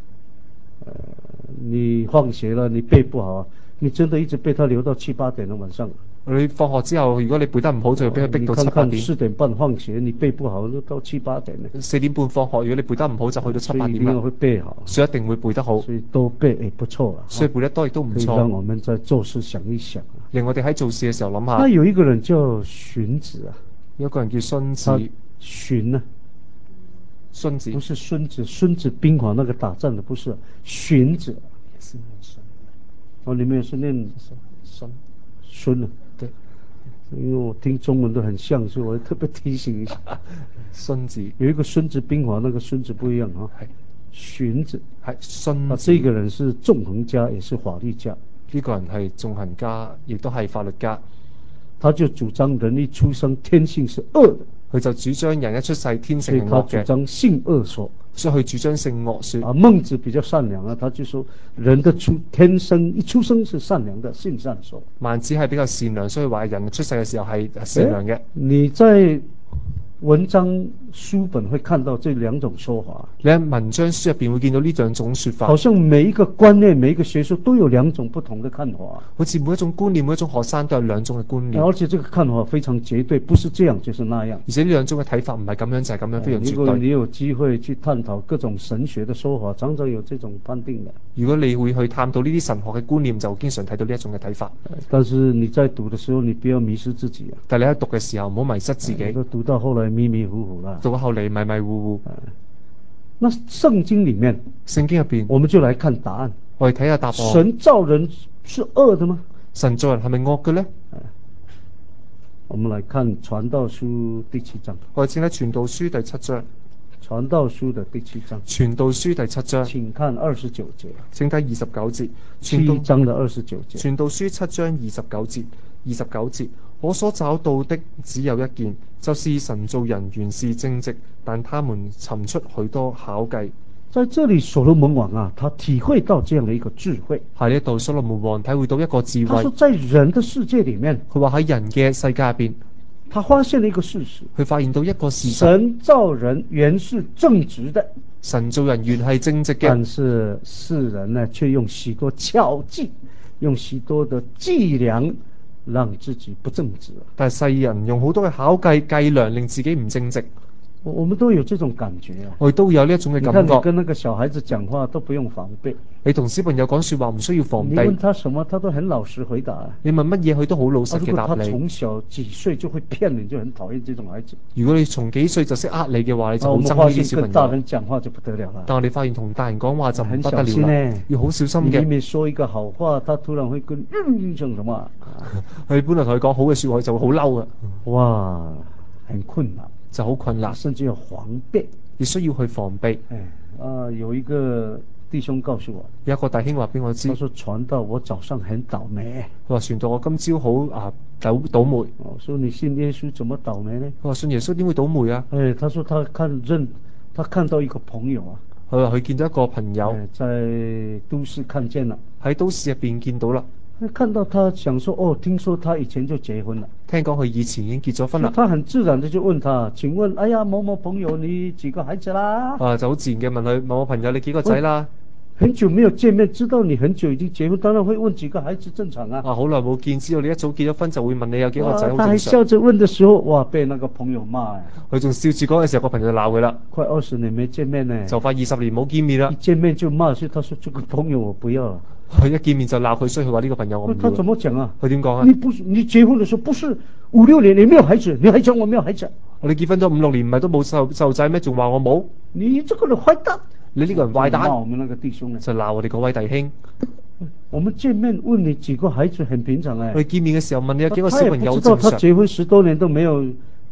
你放學了你背不好，你真的一直背，他留到7、8點的晚上。 你放學之後，如果你背得唔好，就要俾佢逼到7、8點。 你看看4點半放學，你背不好，都到7、8點了。 4點半放學，如果你背得唔好，就去到7、8點啦。 所以一定會背好， 所以一定會背得好。 所以多背也不錯啦。 所以背得多亦都唔可以讓我錯， 們在做事想一想。 令我哋喺做事嘅時候諗下。 那有一個人叫荀子啊， 有一個人叫荀他子， 荀啊， 荀子不是孫子，孫子兵法那個打仗的不是，荀子。哦，你們也是念孫啊？ 對， 因為我聽中文都很像，所以我特別提醒一下。 荀子有一個孫子兵法，那個孫子不一樣啊。 係荀子， 係荀子。 這個人是縱橫家，也是法律家。 呢個人係縱橫家，亦都係法律家。 他就主張人一出生天性是惡的， 佢就主張人一出世天所以性係惡嘅， 他主張性惡說。 所以佢主張性惡說。 孟子比較善良啊，他就說人的天生一出生是善良的，性善說。 孟子係比較善良，所以話人出世嘅時候係善良嘅。 你在文章書本會看到這兩種說法， 你喺文章書入邊會見到呢兩種說法， 好像每一個觀念、每一個學說都有兩種不同的看法， 好似每一種觀念、每一種學生都有兩種嘅觀念， 而且這個看法非常絕對，不是這樣就是那樣。 而且呢兩種嘅睇法唔係咁樣就係咁樣，非常絕對。 如果你有機會去探討各種神學的說法，常常有這種判定的。 如果你會去探討呢啲神學嘅觀念，就經常睇到呢一種嘅睇法。 但是你在讀的時候，你不要迷失自己啊！ 但係你喺讀嘅時候，唔好迷失自己。 讀到後來迷迷糊糊啦， 讀到後嚟迷迷糊糊。 那聖經裡面， 聖經入邊， 我們就來看答案。 我哋睇下答案。 神造人是惡的嗎？ 神造人係咪惡嘅呢？ 我們來看傳道書第7章。 我哋先睇傳道書第7章。 傳道書的第7章。 傳道書第7章。 請看29節。 請睇29節。 7章的29節。 傳道書7章29節。29節，我所找到的只有一件，就是神造人原是正直，但他們尋出許多巧計。 在這裡所羅門王啊，他體會到這樣的一個智慧。 喺呢度所羅門王體會到一個智慧。 他說在人的世界裡面， 佢話喺人嘅世界入邊， 他發現了一個事實。 佢發現到一個事實。 神造人原是正直的。 神造人原係正直嘅。 但是世人呢，卻用許多巧計，用許多的伎倆，讓自己不正直。 但係世人用好多嘅巧計計量，令自己唔正直。 我們都有這種感覺啊！ 我哋都有呢一種嘅感覺。 你看你跟那個小孩子講話都不用防備， 你同小朋友講說話唔需要防備。 你問他什麼，他都很老實回答。你問乜嘢，佢都好老實嘅答你。 如果他從小幾歲就會騙你，就很討厭這種孩子。 如果你從幾歲就識呃你嘅話，你就好憎呢啲小朋友。 跟大人講話就不得了啦。 但我哋發現同大人講話就唔不得了啦，要好小心嘅。 你明明說一個好話，他突然會跟成什麼？ 佢本來同佢講好嘅說話，就會好嬲嘅。 哇，很困難。 就好困難， 甚至要防備， 亦需要去防備。 有一個弟兄告訴我， 有一個弟兄話俾我知， 他說傳道我早上很倒霉。 佢話傳道我今朝好倒霉。 我說你信耶穌怎麼倒霉呢？ 佢話信耶穌點會倒霉啊？ 他說他看到一個朋友啊， 佢話佢見到一個朋友在都市看見了， 喺都市入邊見到啦。 看到他想說聽說他以前就結婚了， 聽講佢以前已經結咗婚啦。 他很自然的就問他，請問哎呀某某朋友你幾個孩子啦？ 就好自然嘅問佢，某某朋友你幾個仔啦？ 很久沒有見面，知道你很久已經結婚，當然會問幾個孩子正常啊。 好耐冇見，知道你一早結咗婚就會問你有幾個仔，好正常。 他還笑着問的時候，哇，被那個朋友罵。 佢仲笑住講嘅時候，個朋友就鬧佢啦。 快20年沒見面呢， 就快20年冇見面啦。 一見面就罵，所以他說這個朋友我不要了。 佢一見面就鬧佢，所以佢話呢個朋友我唔要。 他怎麼講啊？ 佢點講啊？ 你結婚的時候不是5、6年你沒有孩子，你還講我沒有孩子？ 你結婚咗5、6年唔係都冇細路仔咩？仲話我冇？ 你這個人壞蛋！ 你呢個人壞蛋！ 罵我們那個弟兄呢， 就鬧我哋嗰位弟兄。 我們見面問你幾個孩子很平常哎。 我哋見面嘅時候問你有幾個小朋友， 他也不知道他結婚10多年都沒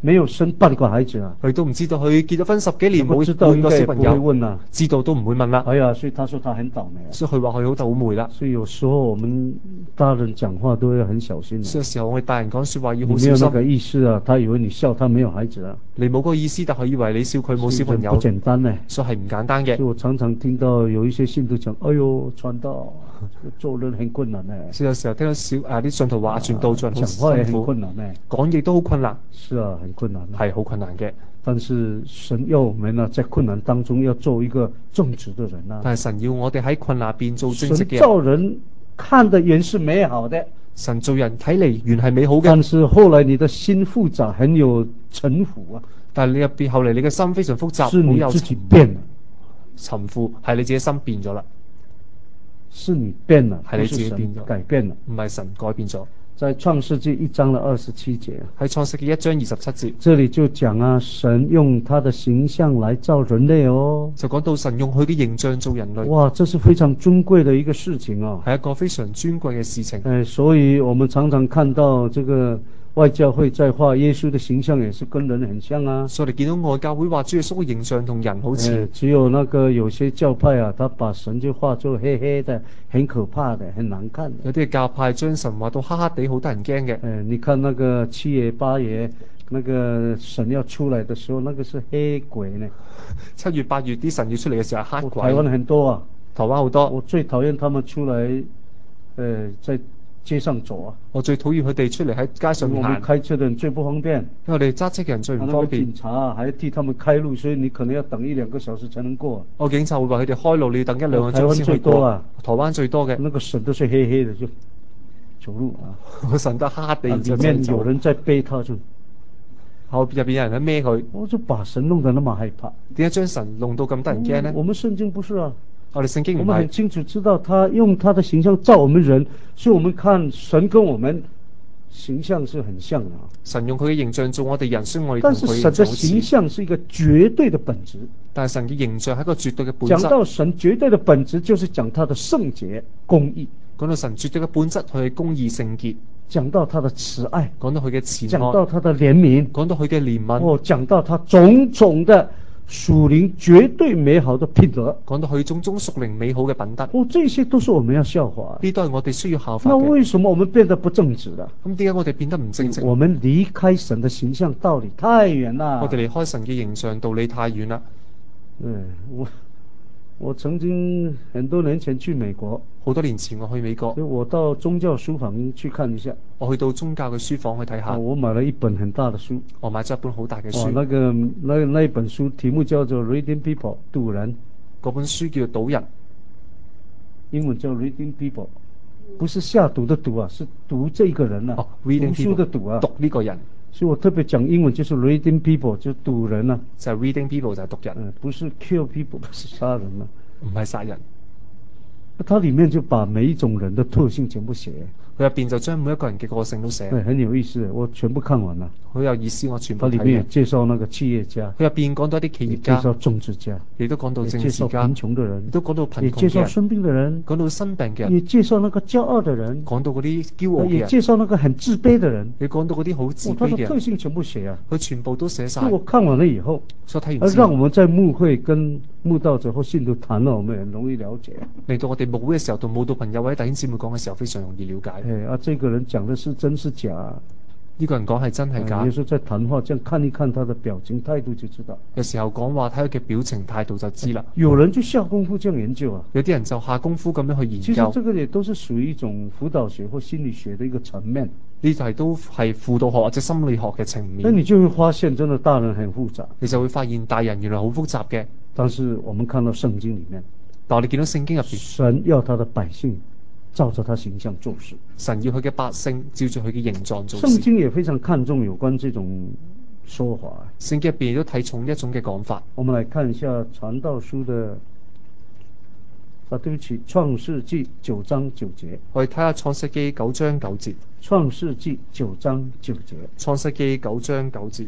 沒有生半個孩子啊。 佢都唔知道佢結咗婚10幾年冇如果知道半個應該也不會小朋友， 問啊。 知道都唔會問啦。 哎呀，所以他說他很倒霉啊。 所以佢話佢好倒霉啦。 所以有時候我們大人講話都要很小心啊。 所以有時候我哋大人講說話要你好小沒有那個心。 意思啊，他以為你笑他沒有孩子啊。 你冇嗰個意思，但佢以為你笑佢冇小朋友， 不簡單呢。 所以係唔簡單嘅。 所以我常常聽到有一些信徒講：哎呦，傳道做人很困難呢。 所以有時候聽到啲信徒話傳道做人好講話也很辛苦， 困難呢。 講嘢都好困難。 是啊，很困難啊。 係好困難嘅。 但是神要我們呢，在困難當中要做一個正直的人啊。 但係神要我哋喺困難入邊做正直神嘅人。 造人看得原是美好的， 神做人睇嚟原係美好嘅， 但是後來你的心複雜，很有城府啊。 但係你入邊後嚟你嘅心非常複雜， 是你好有自己變了， 沉腐，係你自己心變咗啦， 是你變了， 係你自己變咗， 不是神改變了。 唔係神改變咗。 在創世紀1章的27節， 喺創世記1章27節， 這裡就講啊，神用他的形象來造人類哦。 就講到神用佢嘅形象做人類， 哇，這是非常尊貴的一個事情哦。 係一個非常尊貴嘅事情。 所以我們常常看到這個外教會在畫耶穌的形象，也是跟人很像啊。 所以我哋見到外教會畫主耶穌嘅形象同人好似， 只有那個有些教派啊，他把神就畫作黑黑的，很可怕的，很難看的。 有啲教派將神畫到黑黑地，好得人驚嘅。 你看那個7爺8爺，那個神要出來的時候，那個是黑鬼呢。 7月8月啲神要出嚟嘅時候係黑鬼。 台灣很多啊， 台灣好多。 我最討厭他們出來，在街上走啊。 我最討厭佢哋出嚟喺街上行。 我們開車的人最不方便， 因為我哋揸車嘅人最唔方便。 警察還要替他們開路，所以你可能要等1-2個小時才能過。 警察會話佢哋開路，你要等1-2個鐘先去過。台灣最多啊，台灣最多嘅。 那個神都是黑黑的就走路啊， 個神都黑黑地， 裡面有人在背他就。 後入邊有人喺孭佢， 我就把神弄得那麼害怕。 點解將神弄到咁得人驚呢？ 我們聖經不是啊， 我哋聖經唔係。 我們很清楚知道他用他的形象造我們人，所以我們看神跟我們形象是很像的。 神用佢嘅形象做我哋人，所以我哋同佢但是神的形象是一個絕對的本質。 但係神嘅形象係一個絕對嘅本質。 講到神絕對的本質，就是講他的聖潔、公義。 講到神絕對嘅本質，佢係公義聖潔。 講到他的慈愛， 講到佢嘅慈愛， 講到他的憐憫， 講到佢嘅憐憫， 講到他種種的屬靈絕對美好的品德， 講到佢種種屬靈美好嘅品德。 這些都是我們要效法。 呢都係我哋需要效法嘅。 那為什麼我們變得不正直了？ 咁點解我哋變得唔正直？ 我們離開神的形象道理太遠啦。 我哋離開神嘅形象道理太遠啦。 我曾經很多年前去美國， 好多年前我去美國， 我到宗教書房去看一下。 我去到宗教嘅書房去睇下。 我買了一本很大的書。 我買咗一本好大嘅書。 那一本書題目叫做 Reading People 讀人。 嗰本書叫做賭人， 英文叫 Reading People， 不是下毒的毒啊，是讀這個人啊。 Reading 讀書的讀啊， 讀呢個人。 所以我特別講英文就是 Reading People， 就讀人啊。 就係 Reading People 就係讀人。 不是 Kill People， 不是殺人啊。 唔係殺人。 它裡面就把每一種人的特性全部寫。 佢入邊就將每一個人嘅個性都寫。 很有意思，我全部看完了。 好有意思，我全部睇完。 它裡面也介紹那個企業家。 佢入邊講到一啲企業家。 介紹政治家。 亦都講到政治家。 介紹貧窮的人。 亦都講到貧窮嘅人。 也介紹生病的人。 講到生病嘅人。 也介紹那個驕傲的人。 講到嗰啲驕傲嘅人。 也介紹那個很自卑的人。 你講到嗰啲好自卑嘅人。 他的特性全部寫啊。 佢全部都寫晒。 我看完了以後， 所以睇完之後， 讓我們在牧會跟慕道者或信徒談了，我們很容易了解。 嚟到我哋牧會嘅時候，同慕道朋友或者弟兄姊妹講嘅時候，非常容易了解。 這個人講的是真是假？ 呢個人講係真係假？ 有時候在談話，這樣看一看他的表情態度就知道。 有時候講話睇佢嘅表情態度就知啦。 有人就下功夫這樣研究啊。 有啲人就下功夫咁樣去研究。 其實這個也都是屬於一種輔導學或心理學的一個層面。 呢就係都係輔導學或者心理學嘅層面。 那你就會發現，真的大人很複雜。 你就會發現大人原來好複雜嘅。 但是我們看到聖經裡面， 但我哋見到聖經入邊， 神要他的百姓照着他形象做事。 神要佢嘅百姓照住佢嘅形狀做事。 聖經也非常看重有關這種說法。 聖經入邊都睇重一種嘅講法。 我們來看一下傳道書的，對不起，創世紀9章9節。 我哋睇下創世紀9章9節。 創世紀9章9節。 創世紀9章9節。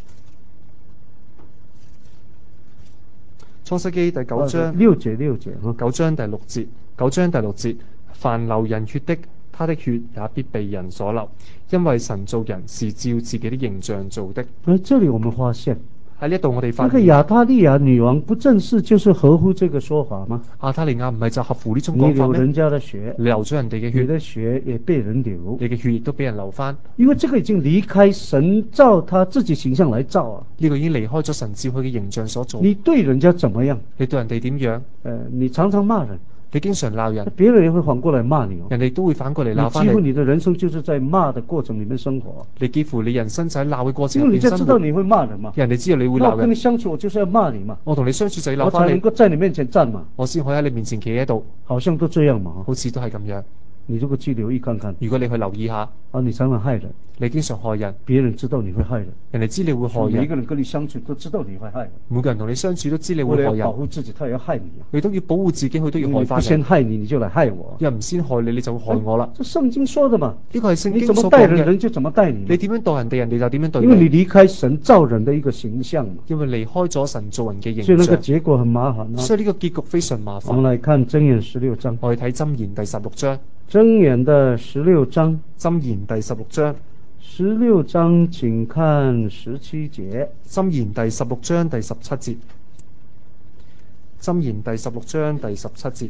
創世紀第9章 6節，9章第6節。 9章第6節，凡流人血的， 他的血也必被人所流，因為神造人是照自己的形象做的。 而这里我们发现， 喺呢度我哋發那个現亚他利亚女王不正是就是合乎这个说法吗？ 亞他利亞唔係就合乎呢種你講法咩？ 流人家的血， 你流咗人哋嘅血， 你的血也被人流， 你嘅血亦都俾人流翻。 因为这个已經離開神照他自己形象來造啊。 呢個已經離開咗神照佢嘅形象所做。 你對人家怎麼樣？ 你對人哋點樣？ 你常常罵人， 你經常鬧人， 別人也會反過來罵你哦。 人哋都會反過嚟鬧你翻你。 幾乎你的人生就是在罵的過程裡面生活， 你幾乎你人生就喺鬧嘅過程因為你入邊生活。 就知道你會罵人嘛。 人哋知道你會那我跟你鬧人， 相處，我就是要罵你嘛， 我同你相處就要我才能鬧翻你， 夠在你面前站嘛， 我先可以喺你面前企喺度， 好像都這樣嘛。 好似都係咁樣。 你如果去留意看看， 如果你去留意下， 你常常害人， 你經常害人， 別人知道你會害人， 人哋知你會害人， 每一個人跟你相處都知道你會害人， 每個人同你相處都知你為了會害人， 保護自己，他也要害你啊。 你都要保護自己，佢都要因為不害翻你。 先害你，你就來害我。 因為唔先害你，你就會害我啦。 這聖經說的嘛， 呢個係聖你經怎麼待人， 所講嘅。 人就怎麼待你嘛。 你點樣待人哋，人哋就點樣對因為你離開神造人的一個形象嘛， 因為離開咗神造人嘅所以那個形象， 結果很麻煩啊。 所以呢個結局非常麻我們煩。 來看箴言16章， 我哋睇箴言第16章， 箴言的16章箴言第16章， 16章請看17節， 箴言第16章第17節，箴言第16章第17節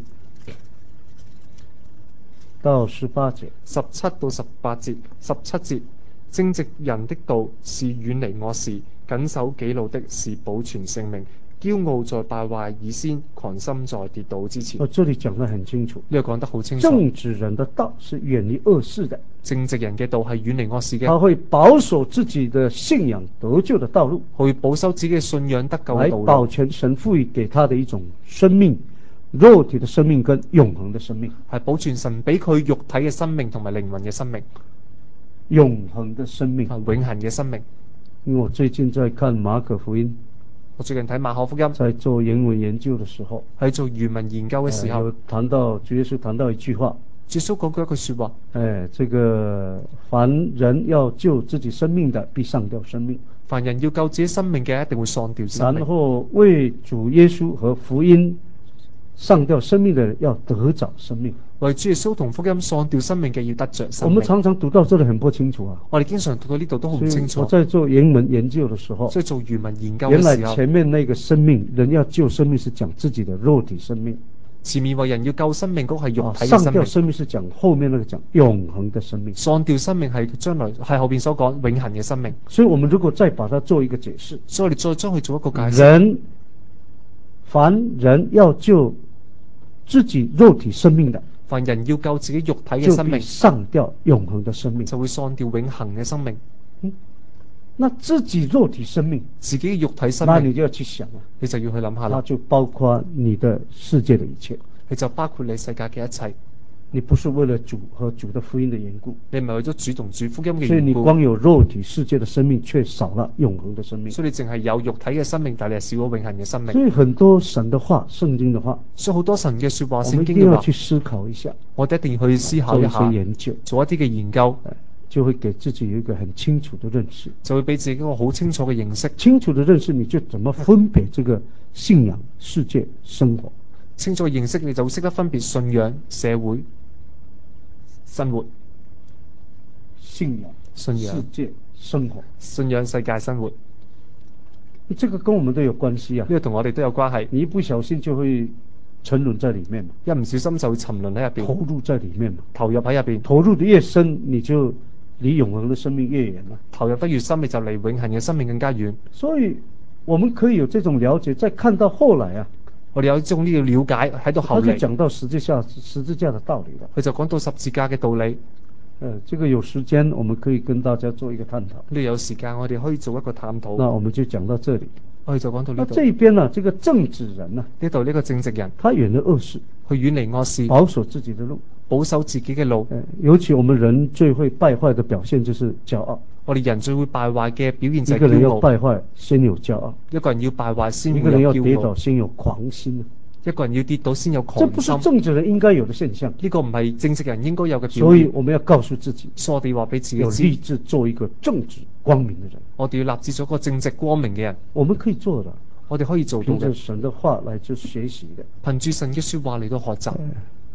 到18節。 17到18節，17節，正直人的道是遠離惡事，謹守己路的是保存性命。驕傲在敗壞以先，狂心在跌倒之前。 這裡講得很清楚， 呢個講得好清楚。 正直人的道是遠離惡事的， 正直人嘅道係遠離惡事嘅， 他會保守自己的信仰得救的道路， 會保守自己嘅信仰得救嘅來道路， 保全神賦予給他的一種生命，肉體的生命跟永恆的生命。 係保存神俾佢肉體嘅生命同埋靈魂嘅生命， 永恆的生命， 係永恆嘅生命。 因為我最近在看馬可福音， 我最近睇馬可福音， 在做原文研究的時候， 喺做原文研究嘅時候， 有談到主耶穌談到一句話， 耶穌講過一句說話， 這個凡人要救自己生命的，必喪掉生命； 凡人要救自己生命嘅，一定會喪掉生然命。 後為主耶穌和福音喪掉生命的人，要得着生命。 為主耶穌同福音喪掉生命嘅，要得着我生命。 們常常讀到這裡很不清楚啊， 我哋經常讀到呢度都好唔清楚所以我。在做原文研究的時候， 所以做原文研究原來嘅時候， 前面那個生命，人要救生命是講自己的肉體生命， 前面為人要救生命嗰個係肉體嘅生命， 喪掉生命是講後面那個講永恆的生命。 喪掉生命係將來係後邊所講永恆嘅生命。 所以我們如果再把它做一個解釋， 所以我哋再將佢做一個解釋。 凡人要救自己肉體生命的， 凡人要救自己肉體嘅就必生命， 喪掉永恆的生命。 就會喪掉永恆嘅生命。 那自己肉體生命， 自己嘅肉體生命， 那你就要去想啊， 你就要去諗下它啦。 就包括你的世界的一切。 你就包括你世界嘅一切， 你不是為了主和主的福音的緣故， 你唔係為咗主同主福音嘅所以你緣故， 光有肉體世界的生命，卻少了永恆的生命。 所以你淨係有肉體嘅生命，但係你係少咗永恆嘅生命。 所以很多神的話、聖經的話， 所以好多神嘅說話、 我聖經嘅話們一定要去，思考一下， 我哋一定要去思考做一些一下， 研究， 做一啲嘅研究， 就會給自己有一個很清楚的認識。 就會俾自己一個好清楚嘅認識。 清楚的認識，你就怎麼分配這個信仰、世界、生活。 清楚嘅認識，你就會識得分別信仰、社會、生活、 信仰、 信仰世界、生活， 信仰、世界、生活， 這個跟我們都有關係啊。 呢個同我哋都有關係。 你一不小心就會沉淪在裡面嘛， 一唔小心就會沉淪喺入邊， 投入在裡面嘛。 投入喺入邊， 投入的越深，你就離永恆的生命越遠了。 投入得越深，你就離永恆嘅生命更加遠。 所以我們可以有這種了解，再看到後來啊， 我哋有種呢個了解喺到後嚟， 他就講到十字架的道理了。 佢就講到十字架嘅道理。 這個有時間我們可以跟大家做一個探討。 呢有時間我哋可以做一個探討。 那我們就講到這裡。 我哋就講到那呢度。 這一邊呢，這個正直人呢， 呢度呢個正直人， 他遠離惡事， 去遠離惡事， 保守自己的路， 保守自己嘅路。 尤其我們人最會敗壞的表現就是驕傲。 我哋人最會敗壞嘅表現就係一個人要驕傲。 敗壞，先有驕傲； 一個人要敗壞先一個人要會有驕傲跌倒，。先有狂心。 一個人要跌倒先有這狂不是心。 正直人應該有的現象。 呢個唔係正直人應該有嘅表現。 所以我們要告訴自己， 所以我哋話俾自己知， 要立志做一個正直光明的人。 我哋要立志做一個正直光明嘅人。 我們可以做的， 我哋可以做到憑着嘅， 神的話來去學習的。 憑住神嘅說話嚟到學習。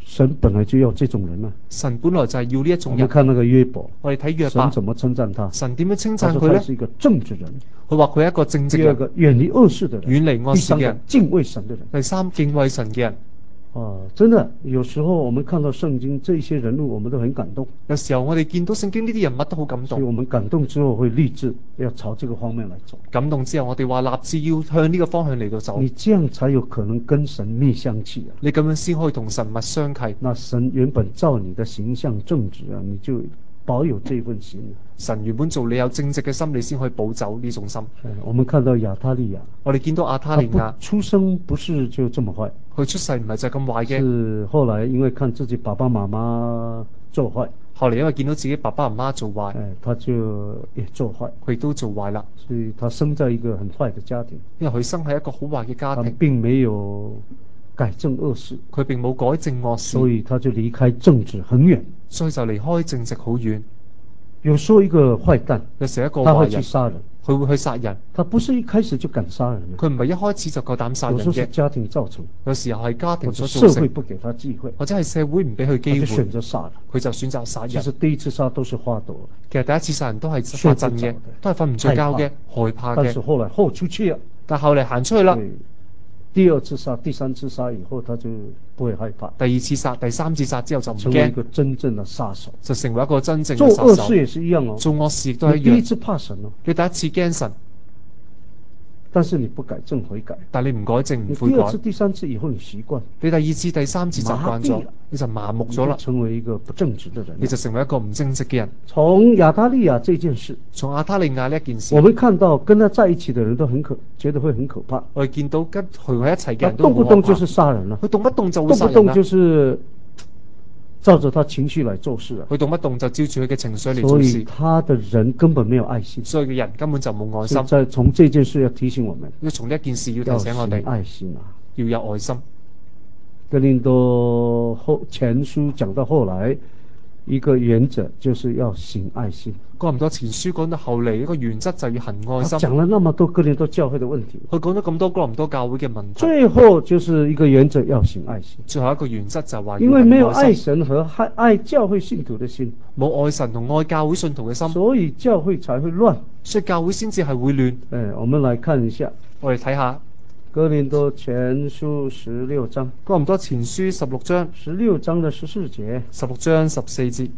神本來就要這種人啊。 神本來就係要呢一種人。 我們看那個約伯， 我哋睇約伯， 神怎麼稱讚他？ 神點樣稱他說讚佢呢？ 他是一個正直人， 佢話佢係一個正直人， 第二個遠離惡事的人， 遠離惡第三事嘅人， 個敬畏神的人。 第三敬畏神嘅人。 真的，有時候我們看到聖經這些人物，我們都很感動。 有時候我哋見到聖經呢啲人物都好感動， 所以我們感動之後會立志要朝這個方面來走。 感動之後我哋話立志要向呢個方向嚟到走。 你這樣才有可能跟神密相契啊！ 你咁樣先可以同神密相契。 那神原本造你的形象正直啊，你就保有這份心啊。 神原本做你有正直嘅心，你先可以保走呢種心。 我們看到亞他利亞， 我哋見到亞他利亞出生不是就這麼壞， 佢出世唔係就咁壞嘅， 是後來因為看自己爸爸媽媽做壞， 後嚟因為見到自己爸爸媽媽做壞， 他就也做壞， 佢亦都做壞啦。 所以他生在一個很壞的家庭， 因為佢生喺一個好壞嘅家庭， 他並沒有改正惡事， 佢並冇改正惡事， 所以他就離開正直很遠， 所以就離開正直好遠。 有時候一個壞蛋， 有時一個他會壞人， 去殺人， 佢會去殺人， 他不是一開始就敢殺人的， 佢唔係一開始就夠膽殺人嘅， 有時候是家庭造成， 有時候係家庭所造成， 社會不給他機會， 或者係社會唔俾佢機會， 他就選擇殺人， 佢就選擇殺人。 其實第一次殺都是發抖， 其實第一次殺人都係發震嘅，都係瞓唔着覺嘅，害怕嘅。 但是後來豁出去了， 但後嚟行出去啦。 第二次殺、第三次殺以後，他就不會害怕。 第二次殺、第三次殺之後就唔成為一驚， 個真正的殺手， 就成為一個真正做嘅殺手。 惡事也是一樣哦， 做惡事亦都係一樣。 你第一次怕神哦， 你第一次驚神， 但是你不改正悔改， 但你唔改正唔悔改。 你第二次、第三次以後你習慣， 你第二次、第三次習慣咗，你就麻木咗啦， 成為一個不正直的人， 你就成為一個唔正直嘅人。 從亞他利亞這件事， 從亞他利亞呢一件事， 我們看到跟他在一起的人都覺得會很可怕。 我哋見到跟佢一齊嘅人都動不動就是殺人啦， 佢動不動就會殺人啦， 動不動就是照着他情緒來做事啊， 佢動不動就照住佢嘅情緒嚟做所以事。 他的人根本沒有愛心， 所以嘅人根本就冇愛心。 在從這件事要提醒我們， 要從呢一件事要提醒我哋， 愛心啊， 要有愛心。 哥林多前書講到後來，一個原則就是要行愛心。 哥林多前書講到後嚟，一個原則就要行愛心。 講了那麼多哥林多教會的問題， 佢講咗咁多哥林多教會嘅問題， 最後就是一個原則要行愛心。 最後一個原則就係話， 因為沒有愛神和愛教會信徒的心， 冇愛神同愛教會信徒嘅心， 所以教會才會亂， 所以教會先至係會亂。 我們來看一下， 我哋睇下哥林多前書16章， 哥林多前書16章 16章的14節 ，16章14節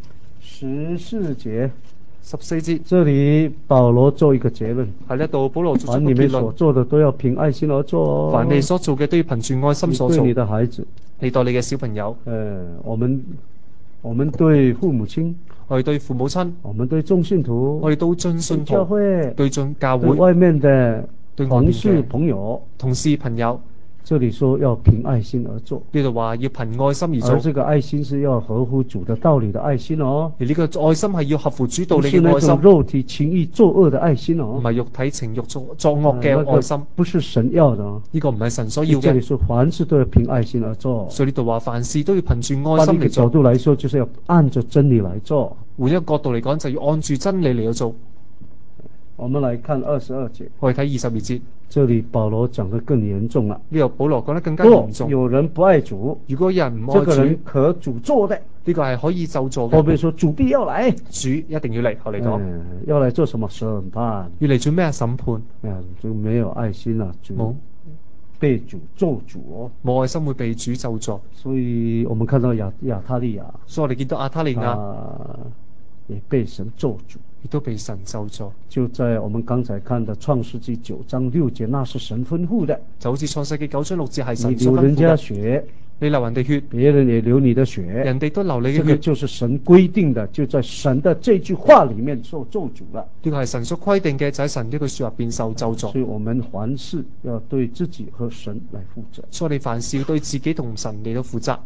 ，14節 ，14節， 這裡保羅做一個結論， 喺呢度保羅做出凡你們所做的都要憑愛心而做哦， 凡你所做嘅都要憑住愛心所做。 你對你的孩子， 你對你嘅小朋友， 我們對父母親， 我哋對父母親， 我們對眾信徒， 我哋都盡信徒， 教會， 對進教會， 對外面的對外面嘅同事朋友， 同事朋友。 這裡說要憑愛心而做， 呢度話要憑愛心而做， 而這個愛心是要合乎主的道理的愛心哦。 而呢個愛心係要合乎主道理嘅愛心， 不是那種肉體情欲作惡的愛心哦。 唔係肉體情欲作惡嘅愛心， 不是神要的哦。 呢個唔係神所要嘅。 這裡說凡事都要憑愛心而做， 所以呢度話凡事都要憑住愛心嚟做。 換一個角度來說，就是要按着真理來做。 換一個角度嚟講，就要按住真理嚟去做。 我們來看22節， 我哋睇22節， 這裡保羅講得更嚴重了。 呢度保羅講得更加嚴重。 有人不愛主， 如果有人唔愛主， 這個人可詛咒的。 呢個係可以咒詛嘅。 後面說主必要來， 主一定要嚟。後嚟講， 要來做什麼審判？ 要嚟做咩審判？ 就沒有愛心啦， 冇被主咒詛哦， 冇愛心會被主咒詛。 所以我們看到亞他利亞， 所以我哋見到亞他利亞也被神咒詛， 亦都被神咒詛。 就在我們剛才看的創世紀9章6節，那是神吩咐的， 就好似創世紀9章6節係神你流人家血， 你流人哋血， 別人也流你的血， 人哋都流你嘅血， 這個就是神規定的，就在神的這句話裡面受咒詛了。 呢個係神所規定嘅，就喺神呢句說話邊受咒詛。 所以我們凡事要對自己和神來負責。 所以你凡事要對自己同神嚟到負責。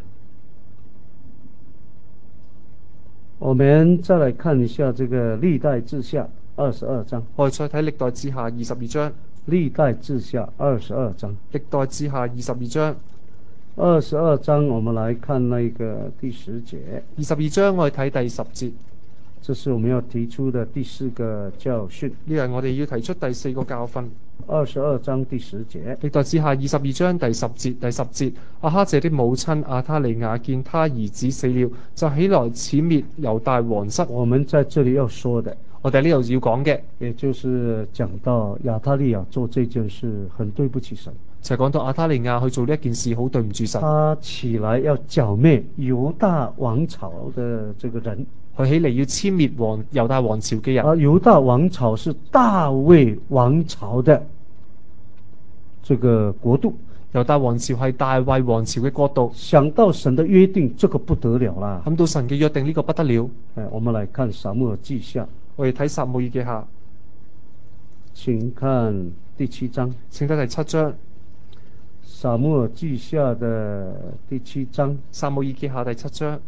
我們再來看一下這個歷代志下22章。 我哋再睇歷代志下22章。 歷代志下22章。 歷代志下22章。 22章，我們來看那個第10節。 22章我哋睇第10節。 這是我們要提出的第4個教訓。 呢係我哋要提出第4個教訓。 22章第10節。 歷代志下22章第10節，第10節，亞哈謝的母親亞他利雅見他兒子死了，就起來剿滅猶大王室。 我們在這裡要說的， 我哋呢度要講嘅， 也就是講到亞他利雅做這件事很對不起神， 就係講到亞他利雅去做呢一件事好對唔住神。 他起來要剿滅猶大王朝的這個人， 佢起嚟要殲滅猶大王朝嘅人。 猶大王朝是大衛王朝的這個國度， 猶大王朝係大衛王朝嘅國度。 想到神的約定，這個不得了啦。 諗到神嘅約定呢個不得了。 我們來看撒母耳記下， 我哋睇撒母耳記下， 請看第7章。 請睇第7章。 撒母耳記下的第7章。 撒母耳記下第7章。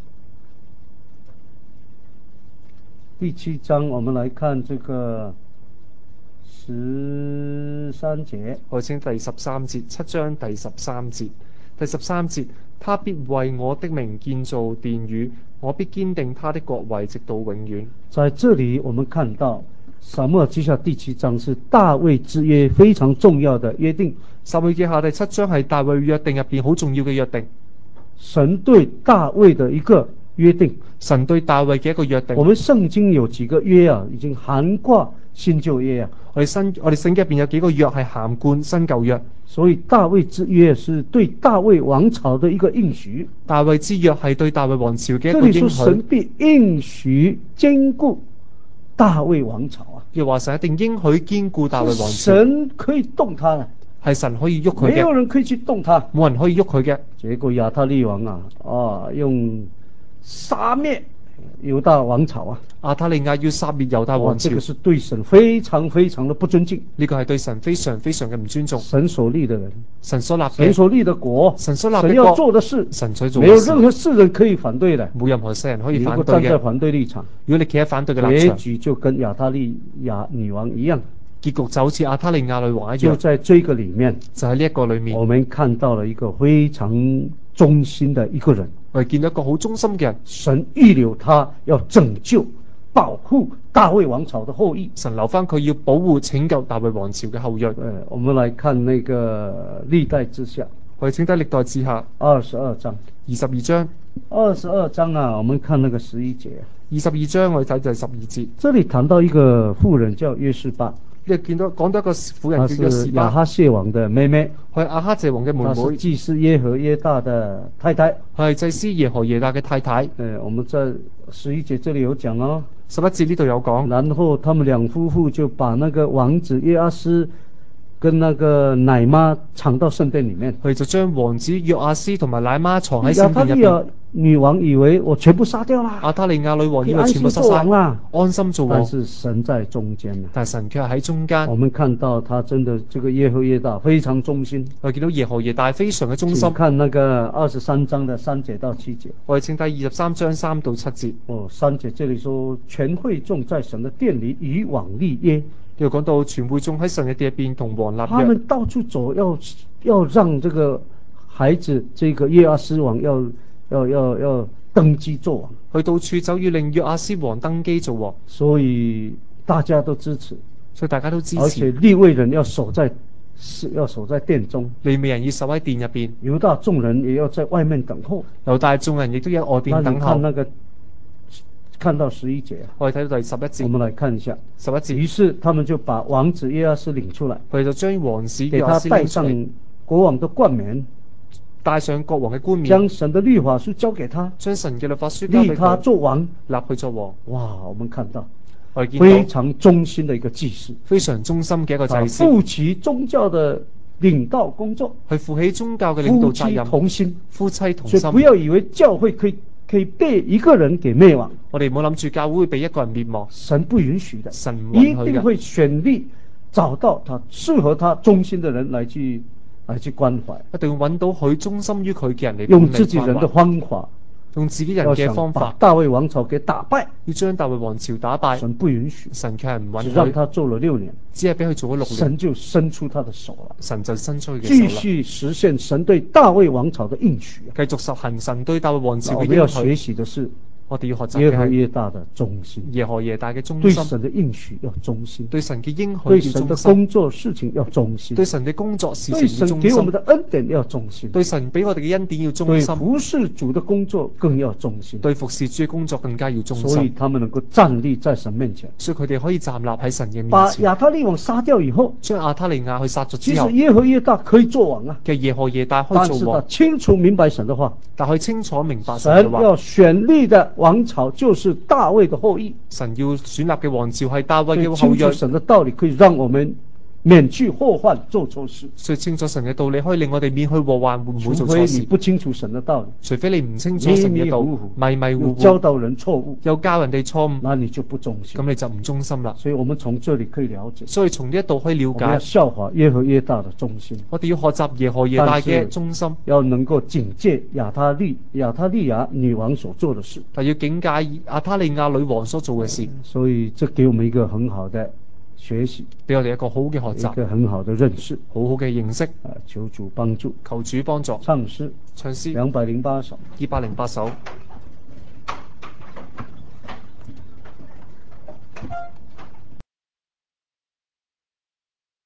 第7章，我們來看這個13節。 我請第13節，7章第13節。第13節，他必為我的名建造殿宇，我必堅定他的國位直到永遠。 在這裡我們看到撒母耳記下第7章是大衛之約非常重要的約定。 撒母耳記下第7章係大衛約定入邊好重要嘅約定。 神對大衛的一個約定， 神對大衛嘅一個約定。 我們聖經有幾個約啊，已經涵蓋新舊約啊。 我哋聖經入邊有幾個約係涵蓋新舊約， 所以大衛之約是對大衛王朝的一個應許。 大衛之約係對大衛王朝嘅一個應許。 這裡說神必應許堅固大衛王朝啊， 又話神一定應許堅固大衛王朝。 神可以動他啊， 係神可以喐佢嘅， 沒有人可以去動他， 冇人可以喐佢嘅。 結果亞他利王用殺滅猶大王朝啊， 亞他利雅要殺滅猶大王朝， 這個是對神非常非常的不尊敬。 呢個係對神非常非常嘅唔尊重。 神所立的人， 神所立嘅， 神所立的國， 神所立嘅國， 神要做的事， 神所做嘅事， 沒有任何世人可以反對的， 冇任何世人可以反對嘅。 如果站在反對立場， 如果你企喺反對嘅立場， 結局就跟亞他利雅女王一樣， 結局就好似亞他利雅女王一樣。 就在這個裡面， 就喺呢一個裡面， 我們看到了一個非常忠心的一個人。 我哋見到一個好忠心嘅人， 神預留他要拯救保護大衛王朝的後裔， 神留翻佢要保護拯救大衛王朝嘅後裔。 我們來看那個歷代志下， 我哋請睇歷代志下 22章。 22章 22章啊，我們看那個11節。 22章我哋睇第12節， 這裡談到一個婦人叫約示巴， 你見到講到一個婦人叫約示巴， 亞哈謝王的妹妹， 係亞哈謝王嘅妹妹， 她是祭司耶何耶大的太太， 係祭司耶何耶大嘅太太。 我們在11節這裡有講哦 ，11節呢度有講， 然後他們兩夫婦就把那個王子約阿斯跟那個奶媽藏到聖殿裡面， 佢就將王子約阿斯同埋奶媽藏喺聖殿入邊。 女王以為我全部殺掉啦， 亞他利雅女王以為全部殺晒啦，安心做王。 但是神在中間， 但神卻喺中間。 我們看到他真的這個耶何耶大非常忠心。 我見到耶何耶大非常嘅忠心。 看那個23章的3節到7節。 我哋請睇23章3到7節。 3節這裡說全會眾在神的殿裡與王立約。 又講到全會眾喺神嘅殿入邊同王立約。 他們到處走，要讓這個孩子，這個約阿斯王要登基做王， 去到處走要令約阿斯王登基做王， 所以大家都支持， 所以大家都支持。 而且利未人要守在殿中， 利未人要守喺殿入邊， 猶大眾人也要在外面等候， 猶大眾人亦都有外邊等候。 看到11節， 我哋睇到第11節， 我們來看一下 11節。 於是他們就把王子約阿斯領出來， 佢就將王子給他戴上國王的冠冕， 戴上國王嘅冠冕， 將神的律法書交給他， 將神嘅律法書交俾佢， 立他做王， 立佢做王。 哇！我們看到非常忠心的一個祭司， 非常忠心嘅一個祭司， 負起宗教的領導工作， 去負起宗教嘅領導責任，夫妻同心。 所以不要以為教會可以被一個人給滅亡， 我哋唔好諗住教會會被一個人滅亡， 神不允許的， 神唔允許嘅， 一定會選立找到他適合他忠心的人來去關懷， 一定要揾到佢忠心於佢嘅人嚟用自己人的方法， 用自己人嘅方法， 把大衛王朝給打敗， 要將大衛王朝打敗。 神不允許， 神卻係唔允許， 只讓他做了6年， 只係俾佢做咗6年， 神就伸出他的手了， 神就伸出佢嘅手啦， 繼續實現神對大衛王朝的應許， 繼續實行神對大衛王朝嘅應許。 我們要學習的是， 我哋要學習耶和嘅係耶大的忠心， 耶何耶大嘅忠心， 對神的應許要忠心， 對神嘅應對許要忠心， 神的工作事情要忠心， 對神嘅工作事對情要忠神給我們心， 的恩典要忠心， 對神俾我哋嘅恩典要忠對心， 服侍主的工作更要忠心， 對服侍主嘅工作更加要忠所以心， 他們能夠站立在神面前。 所以佢哋可以站立喺神嘅面把前。 亞他利王殺掉以後， 將亞他利亞去殺咗其之後， 實耶和耶大可以做王啊， 嘅耶何耶大可以但是他做王， 清楚明白神的話， 但佢清楚明白神嘅話， 神要選立的王朝就是大衛的後裔， 神要選立嘅王朝係大衛嘅後所以清楚裔， 神的道理可以讓我們免去禍患，做錯事。 所以清楚神嘅道理可以令我哋免去禍患，會唔會除非你做錯事？ 不清楚神的道理， 除非你唔清楚神嘅道，迷迷糊糊， 又教導人錯誤， 又教人哋錯誤， 那你就不忠心。 咁你就唔忠心啦。 所以我們從這裡可以了解， 所以從呢一度可以了我們要解， 效法耶和耶大的忠心， 我哋要學習耶何耶大嘅忠心， 要能夠警戒亞他利亞女王所做的事。 但要警戒亞他利亞女王所做嘅事， 所以這給我們一個很好的學習， 俾我哋一個好嘅學一習， 個很好的認識。 好好嘅認識， 求主幫助。 求主幫助。 唱詩唱詩 208首。 208首。